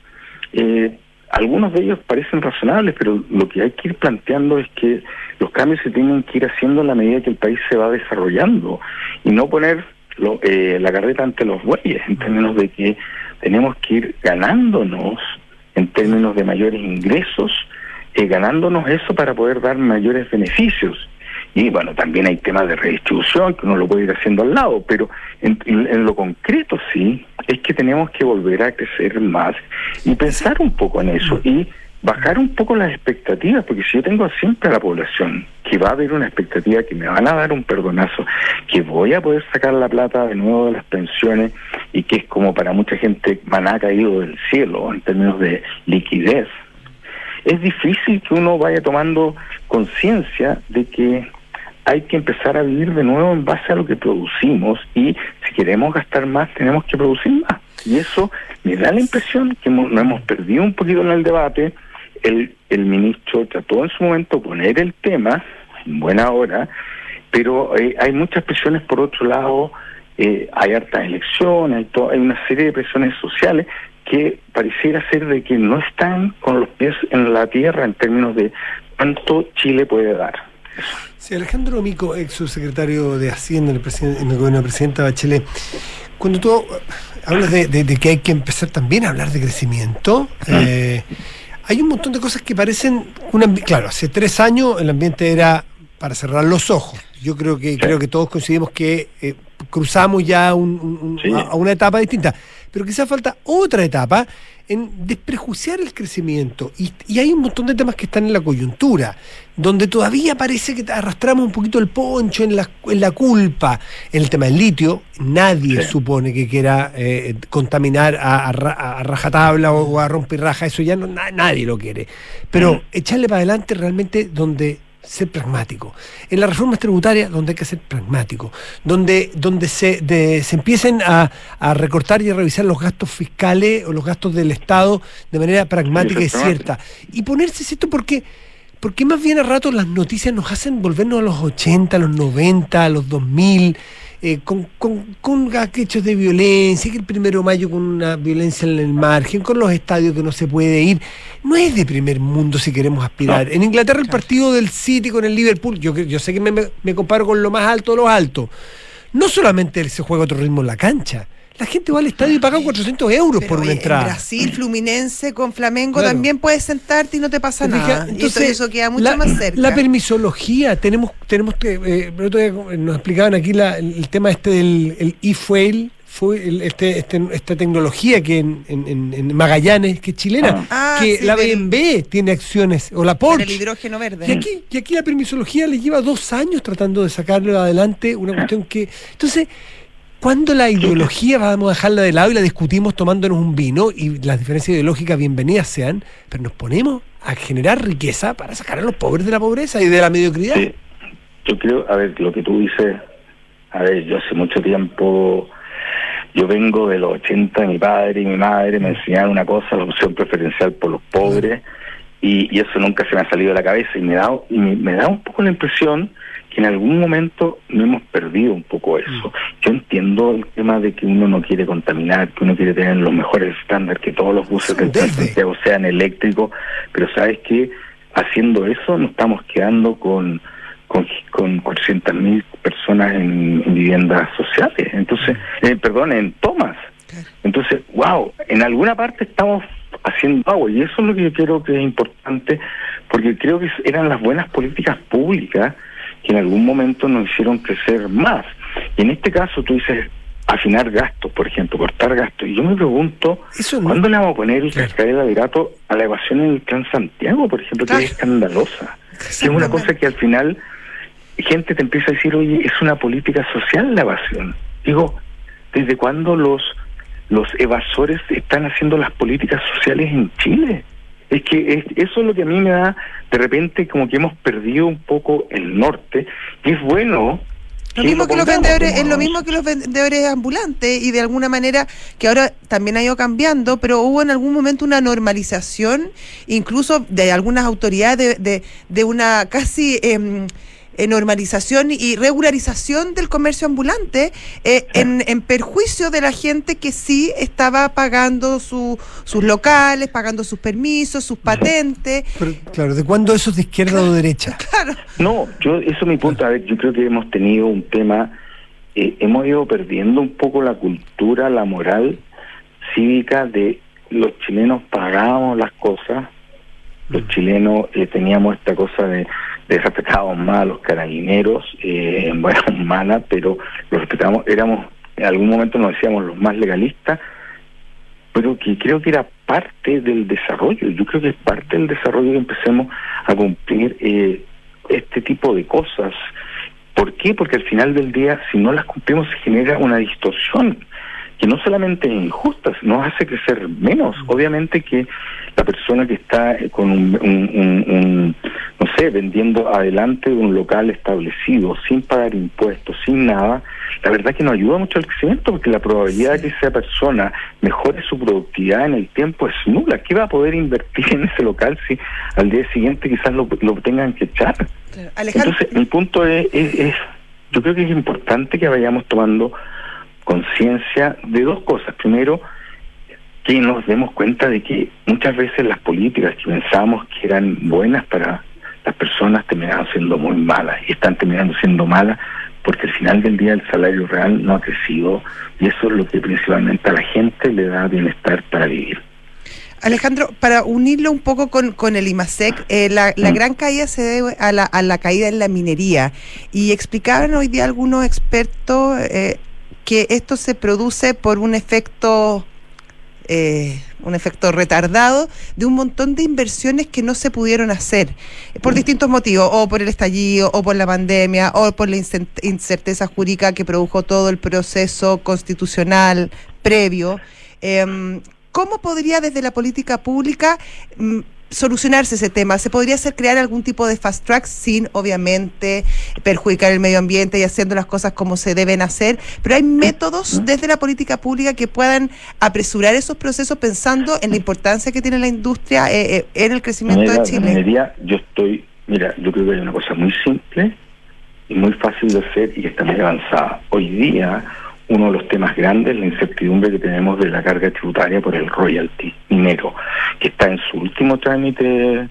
algunos de ellos parecen razonables, pero lo que hay que ir planteando es que los cambios se tienen que ir haciendo a la medida que el país se va desarrollando y no poner la carreta ante los bueyes, en términos de que tenemos que ir ganándonos en términos de mayores ingresos, ganándonos eso para poder dar mayores beneficios. Y bueno, también hay temas de redistribución que uno lo puede ir haciendo al lado, pero en lo concreto sí, es que tenemos que volver a crecer más y pensar un poco en eso y bajar un poco las expectativas, porque si yo tengo siempre a la población que va a haber una expectativa que me van a dar un perdonazo, que voy a poder sacar la plata de nuevo de las pensiones y que es como para mucha gente maná caído del cielo en términos de liquidez, es difícil que uno vaya tomando conciencia de que hay que empezar a vivir de nuevo en base a lo que producimos, y si queremos gastar más tenemos que producir más. Y eso me da la impresión que nos hemos perdido un poquito en el debate. El ministro trató en su momento poner el tema en buena hora, pero hay muchas presiones por otro lado, hay hartas elecciones, hay una serie de presiones sociales que pareciera ser de que no están con los pies en la tierra en términos de cuánto Chile puede dar. Sí, Alejandro Mico, ex subsecretario de Hacienda en el gobierno de la presidenta Bachelet, cuando tú hablas de que hay que empezar también a hablar de crecimiento, hay un montón de cosas que parecen claro, hace 3 años el ambiente era para cerrar los ojos. Yo creo que todos coincidimos que cruzamos ya a una etapa distinta, pero quizás falta otra etapa en desprejuiciar el crecimiento, y hay un montón de temas que están en la coyuntura, donde todavía parece que arrastramos un poquito el poncho en la culpa. En el tema del litio, nadie supone que quiera contaminar a rajatabla o a rompirraja, eso ya nadie lo quiere, pero echarle para adelante realmente donde ser pragmático. En las reformas tributarias, donde hay que ser pragmático, donde se empiecen a recortar y a revisar los gastos fiscales o los gastos del Estado de manera pragmática y cierta. Y ponerse esto porque más bien a rato las noticias nos hacen volvernos a los 80, a los 90, a los 2000, con hechos de violencia, que el 1 de mayo con una violencia en el margen, con los estadios que no se puede ir. No es de primer mundo si queremos aspirar. En Inglaterra el partido del City con el Liverpool, yo sé que me comparo con lo más alto de los altos. No solamente se juega otro ritmo en la cancha, la gente va al estadio y paga 400 euros por una entrada. En Brasil, Fluminense con Flamengo también puedes sentarte y no te pasa nada. Entonces, eso queda mucho más cerca. La permisología, tenemos que nos explicaban aquí el tema del e-fuel, esta tecnología que en Magallanes, que es chilena, que la BMW tiene acciones, o la Porsche. El hidrógeno verde. Y aquí la permisología le lleva 2 años tratando de sacarlo adelante, una cuestión que... Entonces, ¿cuándo la ideología vamos a dejarla de lado y la discutimos tomándonos un vino, y las diferencias ideológicas bienvenidas sean, pero nos ponemos a generar riqueza para sacar a los pobres de la pobreza y de la mediocridad? Sí, yo creo, lo que tú dices, yo hace mucho tiempo, yo vengo de los 80, mi padre y mi madre me enseñaron una cosa, la opción preferencial por los pobres, y eso nunca se me ha salido de la cabeza, y me da un poco la impresión que en algún momento no hemos perdido un poco eso. Yo entiendo el tema de que uno no quiere contaminar, que uno quiere tener los mejores estándares, que todos los buses de Santiago sean eléctricos, pero ¿sabes qué? Haciendo eso nos estamos quedando con 400.000 personas en viviendas sociales, entonces, en tomas. Entonces, en alguna parte estamos haciendo agua, y eso es lo que yo creo que es importante, porque creo que eran las buenas políticas públicas que en algún momento nos hicieron crecer más. Y en este caso tú dices afinar gastos, por ejemplo, cortar gastos. Y yo me pregunto, ¿cuándo le vamos a poner el cascabel de gato a la evasión en el Plan Santiago, por ejemplo, que es escandalosa? Que es una cosa que al final gente te empieza a decir, oye, es una política social la evasión. Digo, ¿desde cuándo los evasores están haciendo las políticas sociales en Chile? Es que eso es lo que a mí me da, de repente, como que hemos perdido un poco el norte, y es bueno. Lo mismo que los vendedores, es lo mismo que los vendedores ambulantes, y de alguna manera que ahora también ha ido cambiando, pero hubo en algún momento una normalización, incluso de algunas autoridades, de una casi normalización y regularización del comercio ambulante, en perjuicio de la gente que sí estaba pagando sus locales, pagando sus permisos, sus patentes. Pero, claro, ¿de cuándo eso es de izquierda o derecha? Claro. No, eso es mi punto. A ver, yo creo que hemos tenido un tema, hemos ido perdiendo un poco la cultura, la moral cívica de los chilenos pagábamos las cosas, los chilenos teníamos esta cosa de respetábamos más a los carabineros, bueno, malas, pero los respetábamos, éramos, en algún momento nos decíamos los más legalistas, pero que creo que era parte del desarrollo. Yo creo que es parte del desarrollo que empecemos a cumplir este tipo de cosas. ¿Por qué? Porque al final del día, si no las cumplimos, se genera una distorsión que no solamente es injusta, nos hace crecer menos. Obviamente que la persona que está con un no sé, vendiendo adelante un local establecido, sin pagar impuestos, sin nada, la verdad que no ayuda mucho al crecimiento, porque la probabilidad de que esa persona mejore su productividad en el tiempo es nula. ¿Qué va a poder invertir en ese local si al día siguiente quizás lo tengan que echar? Claro. Entonces, mi punto es, yo creo que es importante que vayamos tomando conciencia de dos cosas. Primero, que nos demos cuenta de que muchas veces las políticas que pensábamos que eran buenas para las personas terminaron siendo muy malas, y están terminando siendo malas porque al final del día el salario real no ha crecido, y eso es lo que principalmente a la gente le da bienestar para vivir. Alejandro, para unirlo un poco con el IMASEC, la gran caída se debe a la caída en la minería, y explicaban hoy día algunos expertos que esto se produce por un efecto retardado de un montón de inversiones que no se pudieron hacer por distintos motivos, o por el estallido, o por la pandemia, o por la incerteza jurídica que produjo todo el proceso constitucional previo. ¿Cómo podría desde la política pública solucionarse ese tema? ¿Se podría crear algún tipo de fast track sin, obviamente, perjudicar el medio ambiente y haciendo las cosas como se deben hacer? Pero hay métodos desde la política pública que puedan apresurar esos procesos pensando en la importancia que tiene la industria en el crecimiento de Chile. Minería, yo creo que hay una cosa muy simple y muy fácil de hacer y que está muy avanzada. Hoy día, uno de los temas grandes es la incertidumbre que tenemos de la carga tributaria por el royalty minero, que está en su último trámite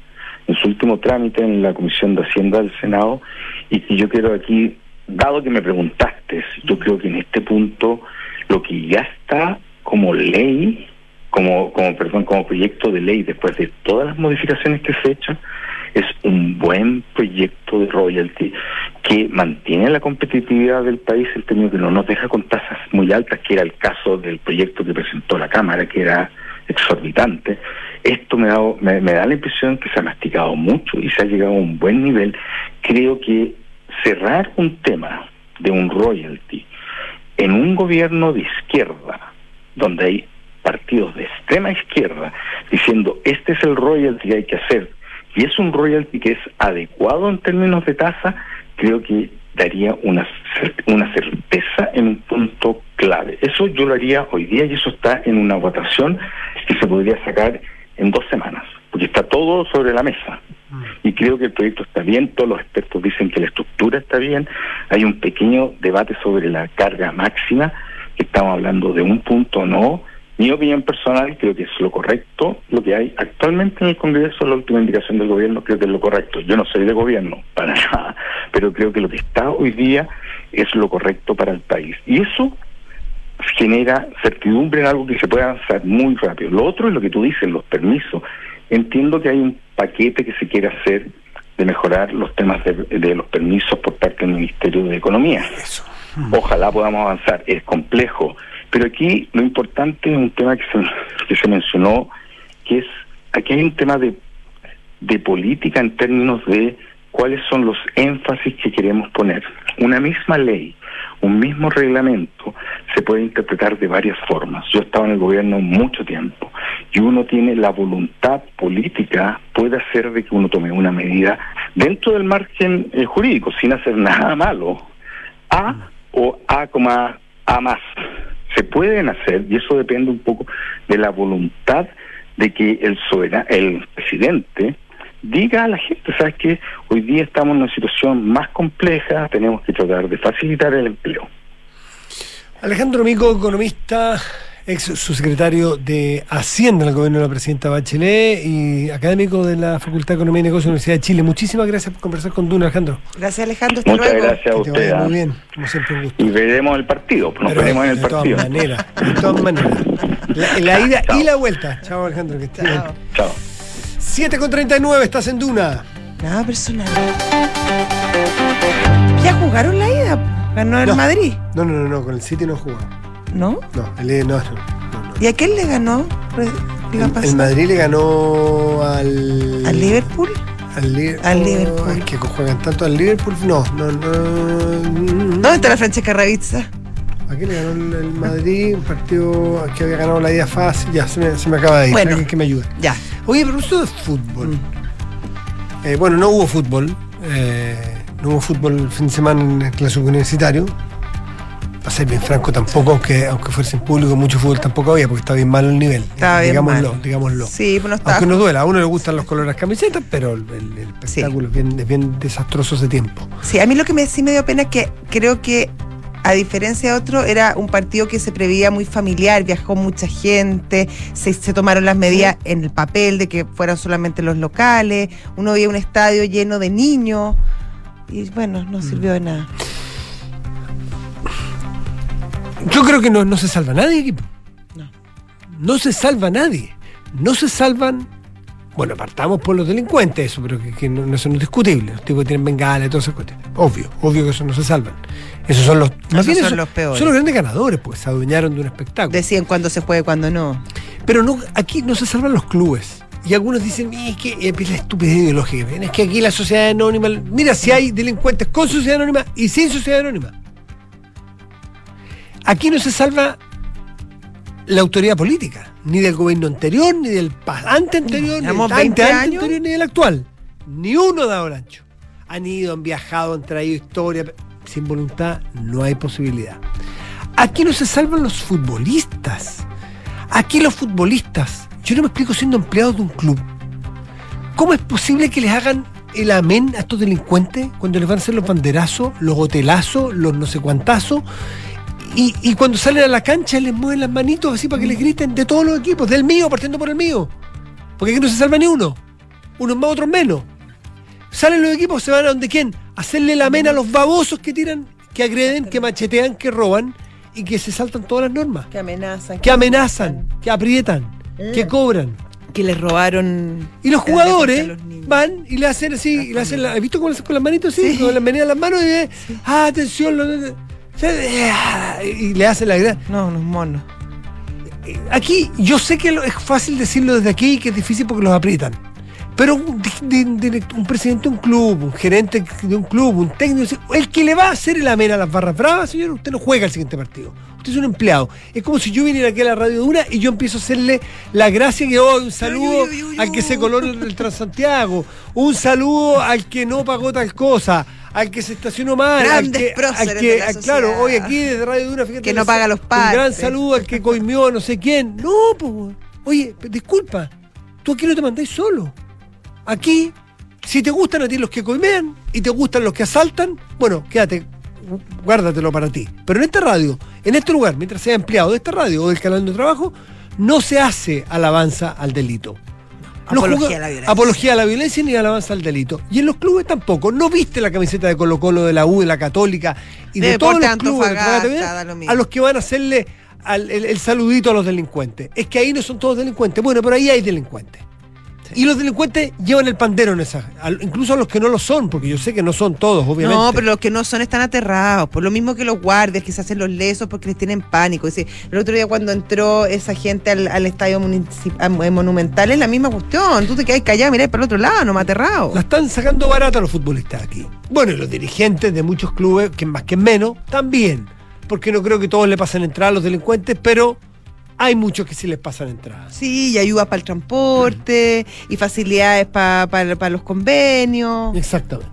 en la Comisión de Hacienda del Senado, y que yo quiero aquí, dado que me preguntaste, yo creo que en este punto lo que ya está como ley, como proyecto de ley, después de todas las modificaciones que se echan, es un buen proyecto de royalty que mantiene la competitividad del país en términos que no nos deja con tasas muy altas, que era el caso del proyecto que presentó la Cámara, que era exorbitante. Esto me da la impresión que se ha masticado mucho y se ha llegado a un buen nivel. Creo que cerrar un tema de un royalty en un gobierno de izquierda, donde hay partidos de extrema izquierda diciendo este es el royalty que hay que hacer, y es un royalty que es adecuado en términos de tasa, creo que daría una certeza en un punto clave. Eso yo lo haría hoy día, y eso está en una votación que se podría sacar en 2 semanas, porque está todo sobre la mesa. Y creo que el proyecto está bien, todos los expertos dicen que la estructura está bien, hay un pequeño debate sobre la carga máxima, que estamos hablando de un punto o no. Mi opinión personal, creo que es lo correcto, lo que hay actualmente en el Congreso, la última indicación del gobierno, creo que es lo correcto. Yo no soy de gobierno, para nada, pero creo que lo que está hoy día es lo correcto para el país. Y eso genera certidumbre en algo que se puede avanzar muy rápido. Lo otro es lo que tú dices, los permisos. Entiendo que hay un paquete que se quiere hacer de mejorar los temas de los permisos por parte del Ministerio de Economía. Ojalá podamos avanzar, es complejo. Pero aquí lo importante es un tema que se mencionó, que es, aquí hay un tema de política en términos de cuáles son los énfasis que queremos poner. Una misma ley, un mismo reglamento, se puede interpretar de varias formas. Yo he estado en el gobierno mucho tiempo, y uno tiene la voluntad política, puede hacer de que uno tome una medida dentro del margen jurídico, sin hacer nada malo, A o A más. Se pueden hacer, y eso depende un poco de la voluntad de que el presidente diga a la gente, ¿sabes qué? Hoy día estamos en una situación más compleja, tenemos que tratar de facilitar el empleo. Alejandro Mico, economista, ex subsecretario de Hacienda en el gobierno de la presidenta Bachelet y académico de la Facultad de Economía y Negocios de la Universidad de Chile. Muchísimas gracias por conversar con Duna, Alejandro. Gracias, Alejandro. Hasta Muchas luego. gracias a usted. Muy bien, como siempre, un gusto. Y veremos el partido, veremos en el partido. De todas maneras. La ida y la vuelta. Chao, Alejandro, que estés bien. Chao. 7:39, estás en Duna. Nada personal. ¿Ya jugaron la ida? ¿Ganó el Madrid? No, con el City no jugó. ¿No? No. ¿Y a quién le ganó? El Madrid le ganó al Liverpool. Al Liverpool. Es que juegan tanto al Liverpool. No. ¿Dónde está la Francesca Ravizza? ¿A quién le ganó el Madrid? Un partido que había ganado la ida fácil. Ya, se me acaba de ir. Bueno, alguien que me ayude. Ya. Oye, pero esto de fútbol. No hubo fútbol. No hubo fútbol el fin de semana en el clásico universitario. Para ser bien franco, tampoco, aunque fuese en público, mucho fútbol tampoco había, porque estaba bien malo el nivel. Digámoslo. Sí, pues no estaba. Aunque no duela, a uno le gustan los colores de las camisetas, pero el espectáculo es bien desastroso ese tiempo. Sí, a mí lo que sí me dio pena es que creo que a diferencia de otro, era un partido que se preveía muy familiar, viajó mucha gente, se tomaron las medidas en el papel de que fueran solamente los locales, uno veía un estadio lleno de niños y bueno, no sirvió de nada. Yo creo que no se salva nadie, equipo. No se salva nadie. No se salvan. Bueno, partamos por los delincuentes, eso, pero que no, eso no es discutible. Los tipos que tienen bengala y todas esas cuestiones. Obvio que eso no se salvan. Esos son los peores. Son los grandes ganadores, pues se adueñaron de un espectáculo. Decían cuándo se puede, cuándo no. Pero no, aquí no se salvan los clubes. Y algunos dicen, es que es la estupidez ideológica. Es que aquí la sociedad anónima. Mira, si hay delincuentes con sociedad anónima y sin sociedad anónima. Aquí no se salva la autoridad política, ni del gobierno anterior, ni del anterior, ni del anterior, ni del actual. Ni uno ha dado el ancho. Han ido, han viajado, han traído historia. Sin voluntad no hay posibilidad. Aquí no se salvan los futbolistas. Aquí los futbolistas, yo no me explico siendo empleados de un club. ¿Cómo es posible que les hagan el amén a estos delincuentes cuando les van a hacer los banderazos, los hotelazos, los no sé cuantazos? Y cuando salen a la cancha les mueven las manitos así para que les griten de todos los equipos, del mío, partiendo por el mío. Porque aquí no se salva ni uno. Unos más, otros menos. Salen los equipos, se van a donde quién. Hacerle la amén a los babosos que tiran, que agreden, que machetean, que roban y que se saltan todas las normas. Que amenazan. Que aprietan, que cobran. Que les robaron. Y los jugadores van y le hacen así, ¿has visto cómo le hacen con las manitos así? Sí. Con las manitas de las manos y atención, y le hacen la gran. No, unos monos. Aquí, yo sé que es fácil decirlo desde aquí, que es difícil porque los aprietan. Pero un presidente de un club, un gerente de un club, un técnico, el que le va a hacer el amén a las barras bravas, señor, usted no juega el siguiente partido. Usted es un empleado. Es como si yo viniera aquí a la radio de una y yo empiezo a hacerle la gracia que hoy un saludo al que se coló el Transantiago, un saludo al que no pagó tal cosa, al que se estacionó mal, grandes próceres claro, hoy aquí desde Radio Duna, fíjate, que no paga los partes. Un gran saludo al que coimió no sé quién. No, pues, oye, disculpa, tú aquí no te mandáis solo. Aquí, si te gustan a ti los que coimean y te gustan los que asaltan, bueno, quédate, guárdatelo para ti. Pero en esta radio, en este lugar, mientras sea empleado de esta radio o del canal de trabajo, no se hace alabanza al delito. Apología a la violencia. Apología a la violencia ni alabanza al delito. Y en los clubes tampoco. No viste la camiseta de Colo-Colo, de la U, de la Católica y de todos los clubes a los que van a hacerle el saludito a los delincuentes. Es que ahí no son todos delincuentes. Bueno, pero ahí hay delincuentes. Sí. Y los delincuentes llevan el pandero en esa, incluso a los que no lo son, porque yo sé que no son todos, obviamente. No, pero los que no son están aterrados, por lo mismo que los guardias que se hacen los lesos porque les tienen pánico. Dice, el otro día cuando entró esa gente al estadio monumental es la misma cuestión, tú te quedas callado, mirá para el otro lado, no me aterrado. La están sacando barata los futbolistas aquí. Bueno, y los dirigentes de muchos clubes, que más que menos, también, porque no creo que todos le pasen entrada a los delincuentes, pero hay muchos que sí les pasan entradas. Sí, y ayuda para el transporte, y facilidades para los convenios. Exactamente.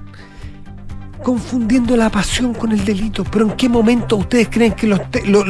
Confundiendo la pasión con el delito. ¿Pero en qué momento ustedes creen que los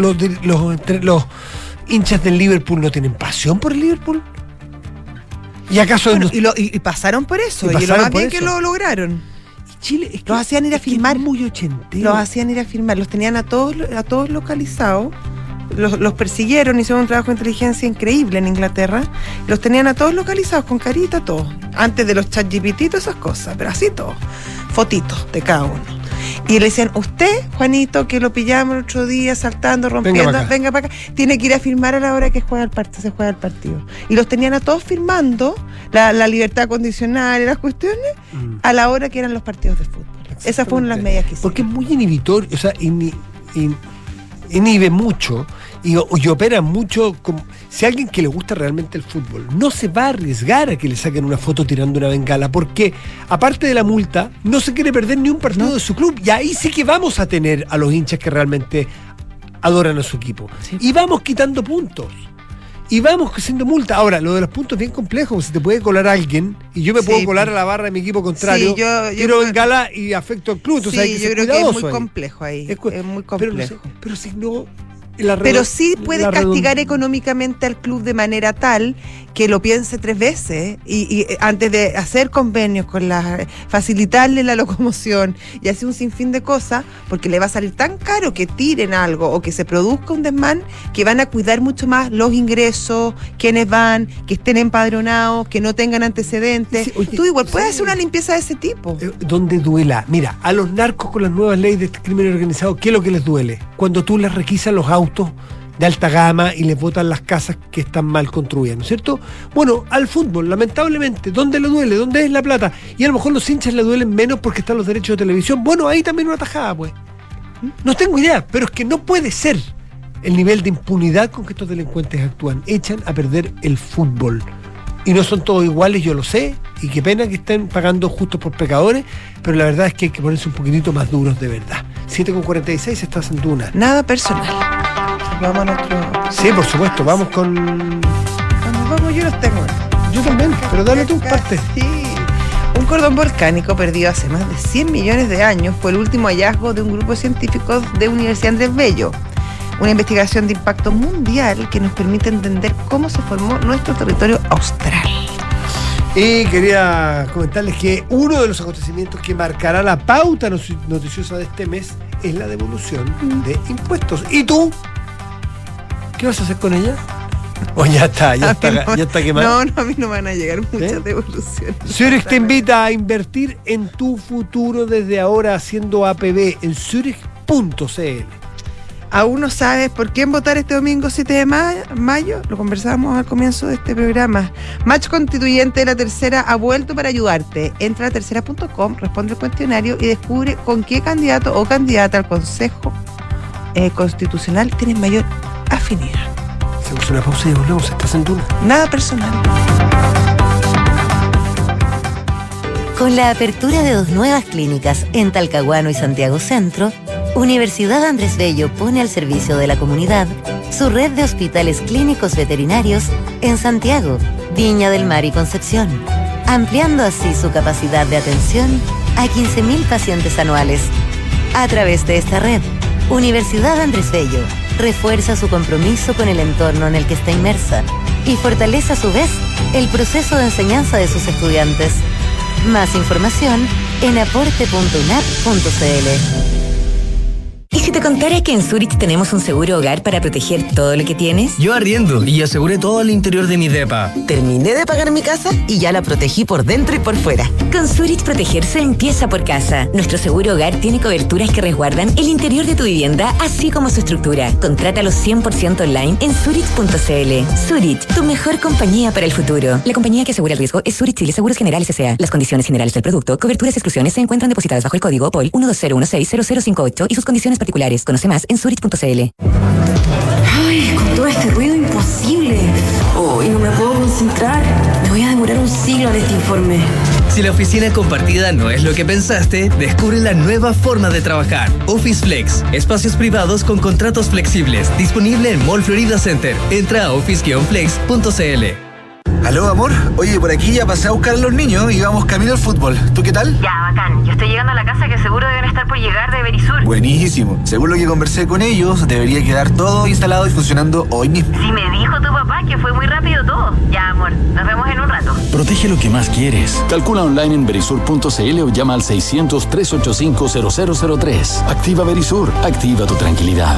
hinchas del Liverpool no tienen pasión por el Liverpool? ¿Y acaso bueno, y pasaron por eso? Y lo más bien que lo lograron. Y Chile es que los hacían ir a filmar. Muy ochentero. Los hacían ir a filmar. Los tenían a todos localizados. Los persiguieron, hicieron un trabajo de inteligencia increíble en Inglaterra. Los tenían a todos localizados, con carita, todos. Antes de los ChatGPT, esas cosas, pero así todos. Fotitos de cada uno. Y le decían, usted, Juanito, que lo pillamos el otro día saltando, rompiendo, venga para acá, tiene que ir a firmar a la hora que se juega el partido. Y los tenían a todos firmando la libertad condicional y las cuestiones a la hora que eran los partidos de fútbol. Esa fue una de las medidas que hicieron. Porque es muy inhibitorio, o sea, inhibe mucho y opera mucho. Si a alguien que le gusta realmente el fútbol no se va a arriesgar a que le saquen una foto tirando una bengala, porque aparte de la multa no se quiere perder ni un partido de su club, y ahí sí que vamos a tener a los hinchas que realmente adoran a su equipo. Sí. Y vamos quitando puntos y vamos haciendo multa. Ahora, lo de los puntos es bien complejo, porque se te puede colar a alguien y yo me puedo colar a la barra de mi equipo contrario, tiro bengala y afecto al club. Sí, yo creo que es muy complejo ahí. Es muy complejo. Pero si no, Pero sí puedes castigar económicamente al club de manera tal que lo piense 3 veces y antes de hacer convenios con facilitarle la locomoción y hacer un sinfín de cosas, porque le va a salir tan caro que tiren algo o que se produzca un desmán, que van a cuidar mucho más los ingresos, quienes van, que estén empadronados, que no tengan antecedentes. Sí, oye, tú igual puedes hacer una limpieza de ese tipo. Donde duela. Mira, a los narcos con las nuevas leyes de este crimen organizado, ¿qué es lo que les duele? Cuando tú les requisas los autos de alta gama y les botan las casas que están mal construidas, ¿no es cierto? Bueno, al fútbol, lamentablemente, ¿dónde le duele? ¿Dónde es la plata? Y a lo mejor los hinchas le duelen menos porque están los derechos de televisión. Bueno, ahí también una tajada, pues. No tengo idea, pero es que no puede ser el nivel de impunidad con que estos delincuentes actúan. Echan a perder el fútbol. Y no son todos iguales, yo lo sé, y qué pena que estén pagando justos por pecadores, pero la verdad es que hay que ponerse un poquitito más duros de verdad. 7:46, estás en Duna. Nada personal. Vamos a nuestro... Sí, por supuesto, vamos con... Cuando vamos yo los tengo. Yo también, pero dale tú, parte. Sí. Un cordón volcánico perdido hace más de 100 millones de años fue el último hallazgo de un grupo de científicos de Universidad Andrés Bello. Una investigación de impacto mundial que nos permite entender cómo se formó nuestro territorio austral. Y quería comentarles que uno de los acontecimientos que marcará la pauta noticiosa de este mes es la devolución de impuestos. ¿Y tú? ¿Qué vas a hacer con ella? ¿O ya está quemada? No, a mí no me van a llegar muchas devoluciones. Zurich te invita a invertir en tu futuro desde ahora haciendo APB en Zurich.cl. ¿Aún no sabes por quién votar este domingo 7 de mayo? Lo conversábamos al comienzo de este programa. Match Constituyente de La Tercera ha vuelto para ayudarte. Entra a latercera.com, responde el cuestionario y descubre con qué candidato o candidata al Consejo Constitucional tienes mayor afinidad. Hacemos una pausa y volvemos. Estás en Duna. Nada personal. Con la apertura de 2 nuevas clínicas en Talcahuano y Santiago Centro, Universidad Andrés Bello pone al servicio de la comunidad su red de hospitales clínicos veterinarios en Santiago, Viña del Mar y Concepción, ampliando así su capacidad de atención a 15.000 pacientes anuales. A través de esta red, Universidad Andrés Bello refuerza su compromiso con el entorno en el que está inmersa y fortalece a su vez el proceso de enseñanza de sus estudiantes. Más información en aporte.unap.cl. ¿Y si te contara que en Zurich tenemos un seguro hogar para proteger todo lo que tienes? Yo arriendo y aseguré todo el interior de mi depa. Terminé de pagar mi casa y ya la protegí por dentro y por fuera. Con Zurich protegerse empieza por casa. Nuestro seguro hogar tiene coberturas que resguardan el interior de tu vivienda, así como su estructura. Contrátalo 100% online en Zurich.cl. Zurich, tu mejor compañía para el futuro. La compañía que asegura el riesgo es Zurich Chile Seguros Generales S.A. Las condiciones generales del producto, coberturas y exclusiones se encuentran depositadas bajo el código POL 120160058 y sus condiciones particulares. Conoce más en Zurich.cl. Ay, con todo este ruido imposible. Hoy no me puedo concentrar. Me voy a demorar un siglo en este informe. Si la oficina compartida no es lo que pensaste, descubre la nueva forma de trabajar. Office Flex. Espacios privados con contratos flexibles. Disponible en Mall Florida Center. Entra a office-flex.cl. Aló, amor. Oye, por aquí ya pasé a buscar a los niños y vamos camino al fútbol. ¿Tú qué tal? Ya, bacán. Yo estoy llegando a la casa que seguro deben estar por llegar de Verisur. Buenísimo. Según lo que conversé con ellos, debería quedar todo instalado y funcionando hoy mismo. Sí, me dijo tu papá que fue muy rápido todo. Ya, amor. Nos vemos en un rato. Protege lo que más quieres. Calcula online en verisur.cl o llama al 600-385-0003. Activa Verisur. Activa tu tranquilidad.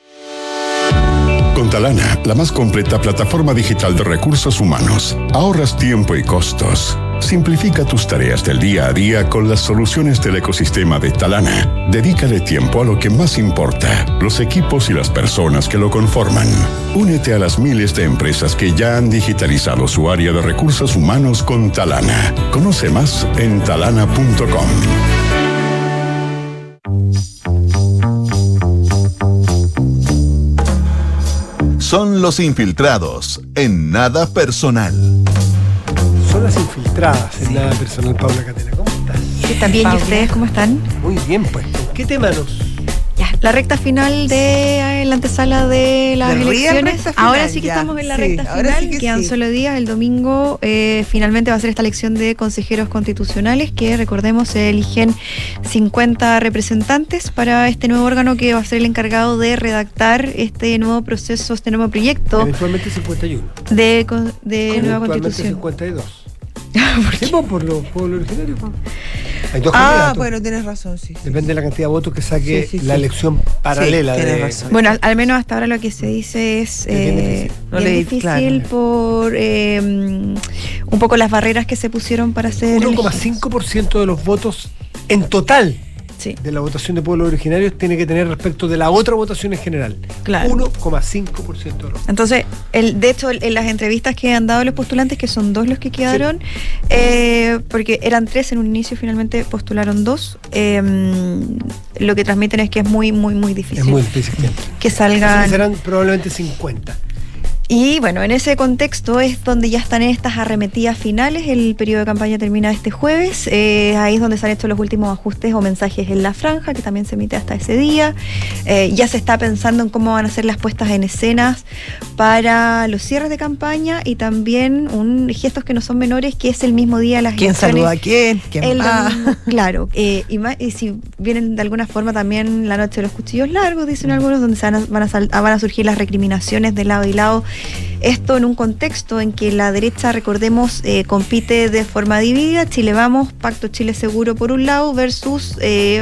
Con Talana, la más completa plataforma digital de recursos humanos, ahorras tiempo y costos. Simplifica tus tareas del día a día con las soluciones del ecosistema de Talana. Dedícale tiempo a lo que más importa, los equipos y las personas que lo conforman. Únete a las miles de empresas que ya han digitalizado su área de recursos humanos con Talana. Conoce más en talana.com. Son los infiltrados en Nada Personal. Son las infiltradas en Nada Personal. Paula Catena, ¿cómo estás? ¿Están bien? ¿Y ustedes cómo están? Muy bien, pues. ¿Qué tema nos...? Ya, La recta final de la antesala de las elecciones. Ahora sí que ya. Estamos en la Sí, recta ahora final. sí que Quedan sí. solo días. El domingo finalmente va a ser esta elección de consejeros constitucionales que, recordemos, se eligen 50 representantes para este nuevo órgano que va a ser el encargado de redactar este nuevo proceso, este nuevo proyecto Eventualmente 51. de nueva Actualmente constitución. 52. ¿Por qué? Sí, por los pueblos originarios. Hay dos Ah, candidatos. bueno, tienes razón, sí. Depende de la cantidad de votos que saque Sí, sí, la sí. elección paralela. Sí, de tienes razón. Bueno, al menos hasta ahora lo que se dice es bien difícil. No bien leí, difícil claro. por un poco las barreras que se pusieron para hacer 1,5% de los votos en total Sí. de la votación de pueblos originarios tiene que tener respecto de la otra votación en general. Claro. 1,5% de los votos. Entonces, de hecho, en las entrevistas que han dado los postulantes, que son 2 los que quedaron, porque eran 3 en un inicio, finalmente postularon 2, lo que transmiten es que es muy, muy, muy difícil. Es muy difícil. Que salgan. Serán probablemente 50. Y bueno, en ese contexto es donde ya están estas arremetidas finales. El periodo de campaña termina este jueves. Ahí es donde se han hecho los últimos ajustes o mensajes en la franja, que también se emite hasta ese día. Ya se está pensando en cómo van a ser las puestas en escenas para los cierres de campaña y también gestos que no son menores, que es el mismo día de las ¿Quién elecciones. saluda a quién? ¿Quién va? Claro. Y si vienen de alguna forma también la noche de los cuchillos largos, dicen algunos, donde van a surgir las recriminaciones de lado y lado. Esto en un contexto en que la derecha, recordemos, compite de forma dividida. Chile Vamos, Pacto Chile Seguro por un lado, versus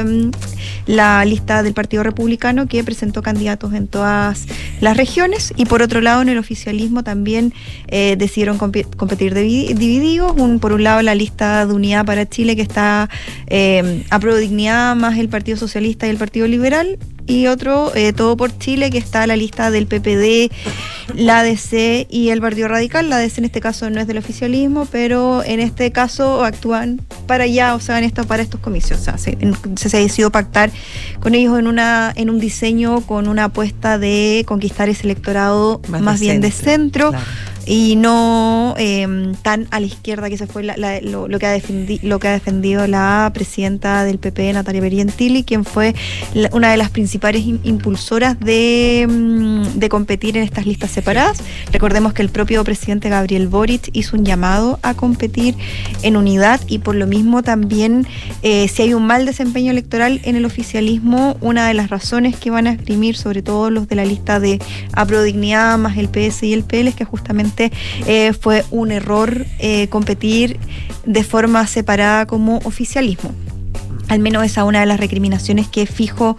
la lista del Partido Republicano, que presentó candidatos en todas las regiones. Y por otro lado, en el oficialismo también decidieron competir divididos. Por un lado, la lista de Unidad para Chile, que está Apruebo Dignidad, más el Partido Socialista y el Partido Liberal. Y otro, Todo por Chile, que está la lista del PPD, la ADC y el Partido Radical. La ADC en este caso no es del oficialismo, pero en este caso actúan para allá, o sea, para estos comicios. O sea, se ha decidido pactar con ellos en un diseño con una apuesta de conquistar ese electorado más bien de centro. Claro. Y no tan a la izquierda, que se fue lo que ha defendido la presidenta del PP, Natalia Berrientili, quien fue una de las principales impulsoras de competir en estas listas separadas. Recordemos que el propio presidente Gabriel Boric hizo un llamado a competir en unidad, y por lo mismo también, si hay un mal desempeño electoral en el oficialismo, una de las razones que van a esgrimir, sobre todo los de la lista de Apruebo Dignidad más el PS y el PL, es que justamente fue un error competir de forma separada como oficialismo. Al menos esa es una de las recriminaciones que fijo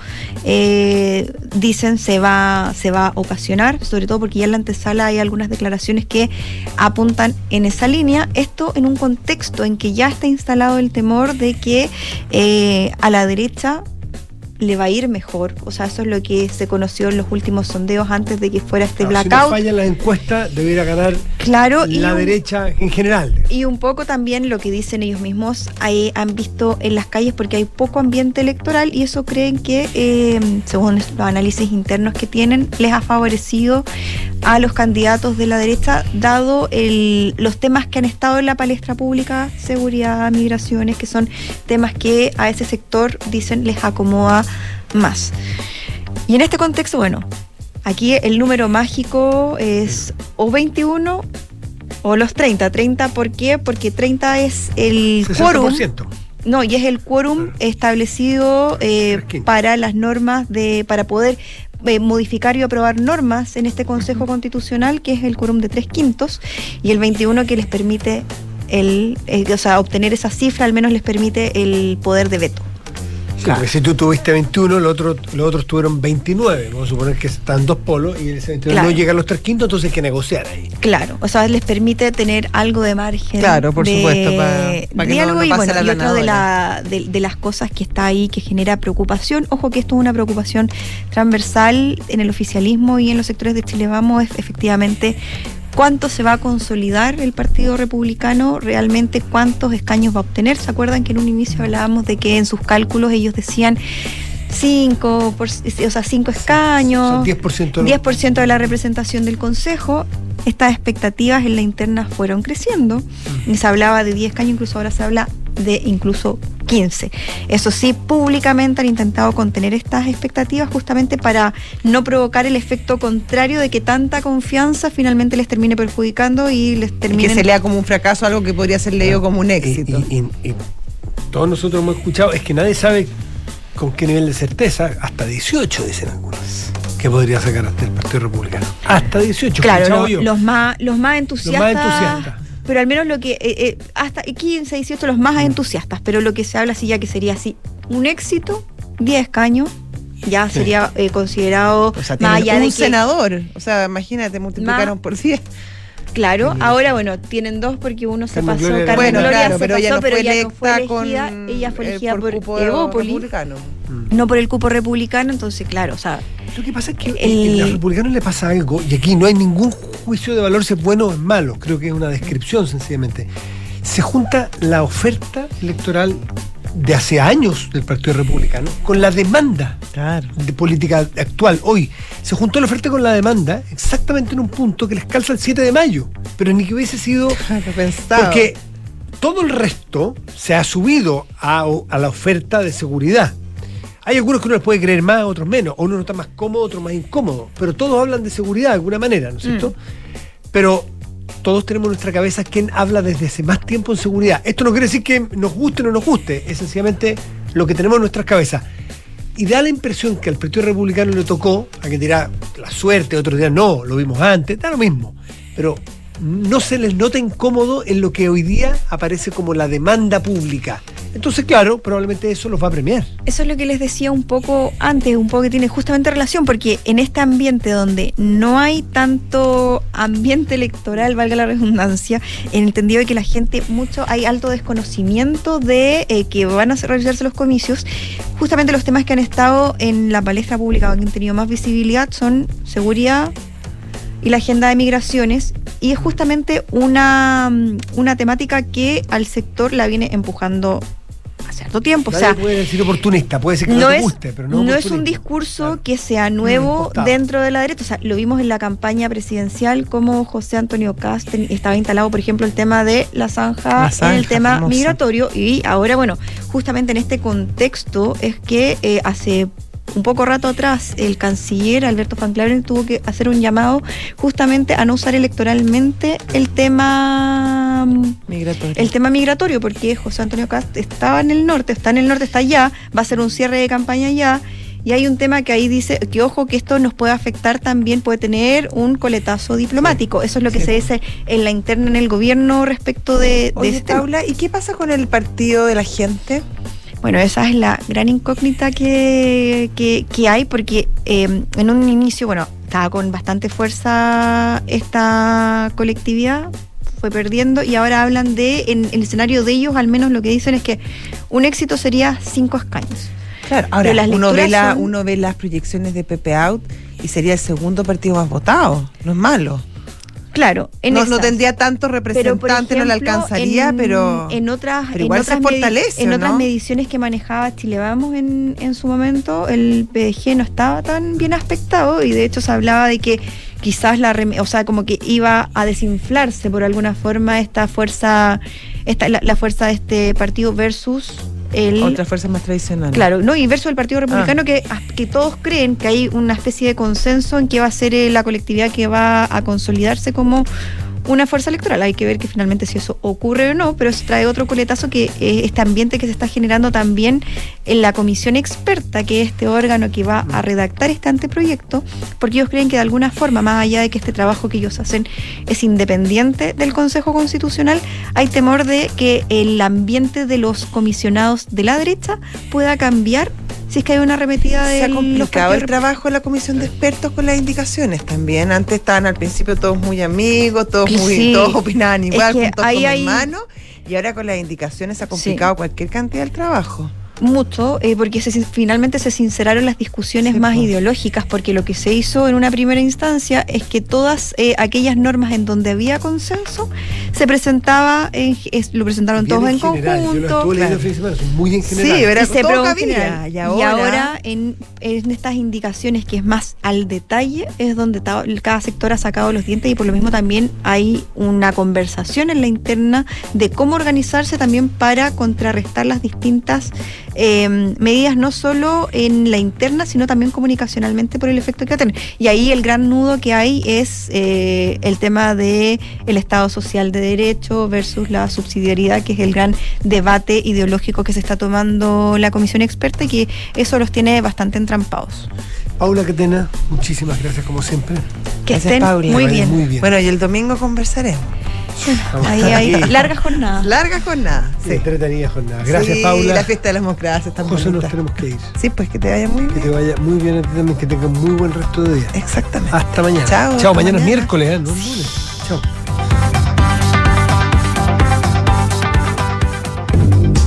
dicen se va a ocasionar, sobre todo porque ya en la antesala hay algunas declaraciones que apuntan en esa línea. Esto en un contexto en que ya está instalado el temor de que a la derecha le va a ir mejor. O sea, eso es lo que se conoció en los últimos sondeos antes de que fuera este blackout. Si no fallan las encuestas, debiera ganar la derecha en general. Y un poco también lo que dicen ellos mismos, ahí han visto en las calles, porque hay poco ambiente electoral, y eso creen que, según los análisis internos que tienen, les ha favorecido a los candidatos de la derecha, dado los temas que han estado en la palestra pública: seguridad, migraciones, que son temas que a ese sector, dicen, les acomoda más. Y en este contexto, bueno, aquí el número mágico es o 21 o los 30. 30, ¿por qué? Porque 30 es el quórum. No, y es el quórum establecido para las normas para poder modificar y aprobar normas en este Consejo Constitucional, que es el quórum de 3/5, y el 21 que les permite obtener esa cifra, al menos les permite el poder de veto. Claro, porque si tú tuviste 21, los otros tuvieron 29. Vamos a suponer que están dos polos y en ese 21 no llegan los 3/5, entonces hay que negociar ahí. Claro, o sea, les permite tener algo de margen. Claro, por supuesto, para que algo, no y pase bueno, la y otra lanadora. de las cosas que está ahí que genera preocupación. Ojo que esto es una preocupación transversal en el oficialismo y en los sectores de Chile Vamos, es efectivamente cuánto se va a consolidar el Partido Republicano, realmente cuántos escaños va a obtener. ¿Se acuerdan que en un inicio hablábamos de que en sus cálculos ellos decían 5 escaños, 10% de la representación del Consejo? Estas expectativas en la interna fueron creciendo, y se hablaba de 10 escaños, incluso ahora se habla de incluso 15. Eso sí, públicamente han intentado contener estas expectativas justamente para no provocar el efecto contrario de que tanta confianza finalmente les termine perjudicando y les termine... Que se lea como un fracaso, algo que podría ser leído como un éxito. Y todos nosotros hemos escuchado, es que nadie sabe con qué nivel de certeza, hasta 18 dicen algunos, que podría sacar hasta el Partido Republicano. Hasta 18, claro, los más entusiastas. Pero al menos lo que, hasta 15, 18 los más entusiastas, pero lo que se habla así ya que sería así, un éxito, 10 escaños, ya sería considerado, o sea, más allá de un senador, o sea, imagínate, multiplicaron por 10. Claro, ahora bueno, tienen 2 porque uno se pasó, Carmen Gloria claro, se pero pasó, ella no fue elegida, ella fue elegida por cupo Evópoli, no por el cupo republicano, entonces claro, o sea... Lo que pasa es que a los republicanos le pasa algo, y aquí no hay ningún juicio de valor si es bueno o es malo, creo que es una descripción sencillamente. Se junta la oferta electoral de hace años del Partido Republicano con la demanda de política actual. Hoy se juntó la oferta con la demanda exactamente en un punto que les calza el 7 de mayo, pero ni que hubiese sido porque todo el resto se ha subido a la oferta de seguridad. Hay algunos que uno les puede creer más, otros menos, o uno está más cómodo, otro más incómodo, pero todos hablan de seguridad de alguna manera, ¿no es cierto? Pero todos tenemos en nuestra cabeza quién habla desde hace más tiempo en seguridad. Esto no quiere decir que nos guste o no nos guste, es sencillamente lo que tenemos en nuestras cabezas. Y da la impresión que al Partido Republicano le tocó, a que dirá la suerte, otros dirán no, lo vimos antes, da lo mismo. Pero no se les nota incómodo en lo que hoy día aparece como la demanda pública. Entonces, claro, probablemente eso los va a premiar. Eso es lo que les decía un poco antes, un poco que tiene justamente relación, porque en este ambiente donde no hay tanto ambiente electoral, valga la redundancia, en el entendido de que la gente, hay alto desconocimiento de que van a realizarse los comicios, justamente los temas que han estado en la palestra pública o que han tenido más visibilidad son seguridad y la agenda de migraciones, y es justamente una temática que al sector la viene empujando hace harto tiempo. Nadie puede decir oportunista, puede ser que no te guste, pero no es un discurso que sea nuevo dentro de la derecha. O sea, lo vimos en la campaña presidencial, como José Antonio Kast estaba instalado, por ejemplo, el tema de la zanja en el tema famosa. Migratorio, y ahora, bueno, justamente en este contexto es que hace un poco rato atrás el canciller Alberto Van Claveren tuvo que hacer un llamado justamente a no usar electoralmente el tema migratorio, porque José Antonio Kast está en el norte, está allá, va a ser un cierre de campaña allá, y hay un tema que ahí dice que ojo que esto nos puede afectar también, puede tener un coletazo diplomático. Eso es lo que se dice en la interna en el gobierno respecto de este Paula, ¿y qué pasa con el partido de la gente? Bueno, esa es la gran incógnita que hay, porque en un inicio, bueno, estaba con bastante fuerza esta colectividad, fue perdiendo, y ahora hablan en el escenario de ellos, al menos lo que dicen es que un éxito sería 5 escaños. Claro, ahora uno ve las proyecciones de Pepe Out y sería el segundo partido más votado, no es malo. Claro, no tendría tantos representantes, no le alcanzaría, pero igual se fortalece. En otras mediciones que manejaba Chile Vamos en su momento, el PDG no estaba tan bien aspectado, y de hecho se hablaba de que quizás como que iba a desinflarse por alguna forma esta fuerza, la fuerza de este partido versus otra fuerza más tradicional. Claro, ¿no? Y versus el Partido Republicano, que todos creen que hay una especie de consenso en que va a ser la colectividad que va a consolidarse como una fuerza electoral. Hay que ver que finalmente si eso ocurre o no, pero eso trae otro coletazo, que este ambiente que se está generando también en la comisión experta, que es este órgano que va a redactar este anteproyecto, porque ellos creen que de alguna forma, más allá de que este trabajo que ellos hacen es independiente del Consejo Constitucional, hay temor de que el ambiente de los comisionados de la derecha pueda cambiar si es que hay una arremetida de... Se ha complicado el trabajo de la comisión de expertos con las indicaciones también. Antes estaban al principio todos muy amigos, todos opinaban igual, juntos como hermanos, y ahora con las indicaciones se ha complicado cualquier cantidad del trabajo. mucho, porque finalmente se sinceraron las discusiones más ideológicas, porque lo que se hizo en una primera instancia es que todas aquellas normas en donde había consenso se presentaba, lo presentaron bien todos en general, conjunto. Yo lo estuve leyendo muy en general. Sí, ¿verdad? Se probó en general. Y ahora en estas indicaciones, que es más al detalle, es donde cada sector ha sacado los dientes, y por lo mismo también hay una conversación en la interna de cómo organizarse también para contrarrestar las distintas medidas, no solo en la interna, sino también comunicacionalmente, por el efecto que va a tener. Y ahí el gran nudo que hay es el tema de el Estado social de derecho versus la subsidiariedad, que es el gran debate ideológico que se está tomando la comisión experta, y que eso los tiene bastante entrampados. Paula Catena, muchísimas gracias como siempre. Que estén muy bien. Bueno, y el domingo conversaremos. Ahí larga jornada. Larga jornada. Sí. Entretenida jornada. Gracias, sí, Paula. La fiesta de las democracias está muy José, nos tenemos que ir. Sí, pues que te vaya muy bien. Que te vaya muy bien a ti también, que tengas muy buen resto de día. Exactamente. Hasta mañana. Chao. Chao, mañana es miércoles, ¿no? Sí. Chao.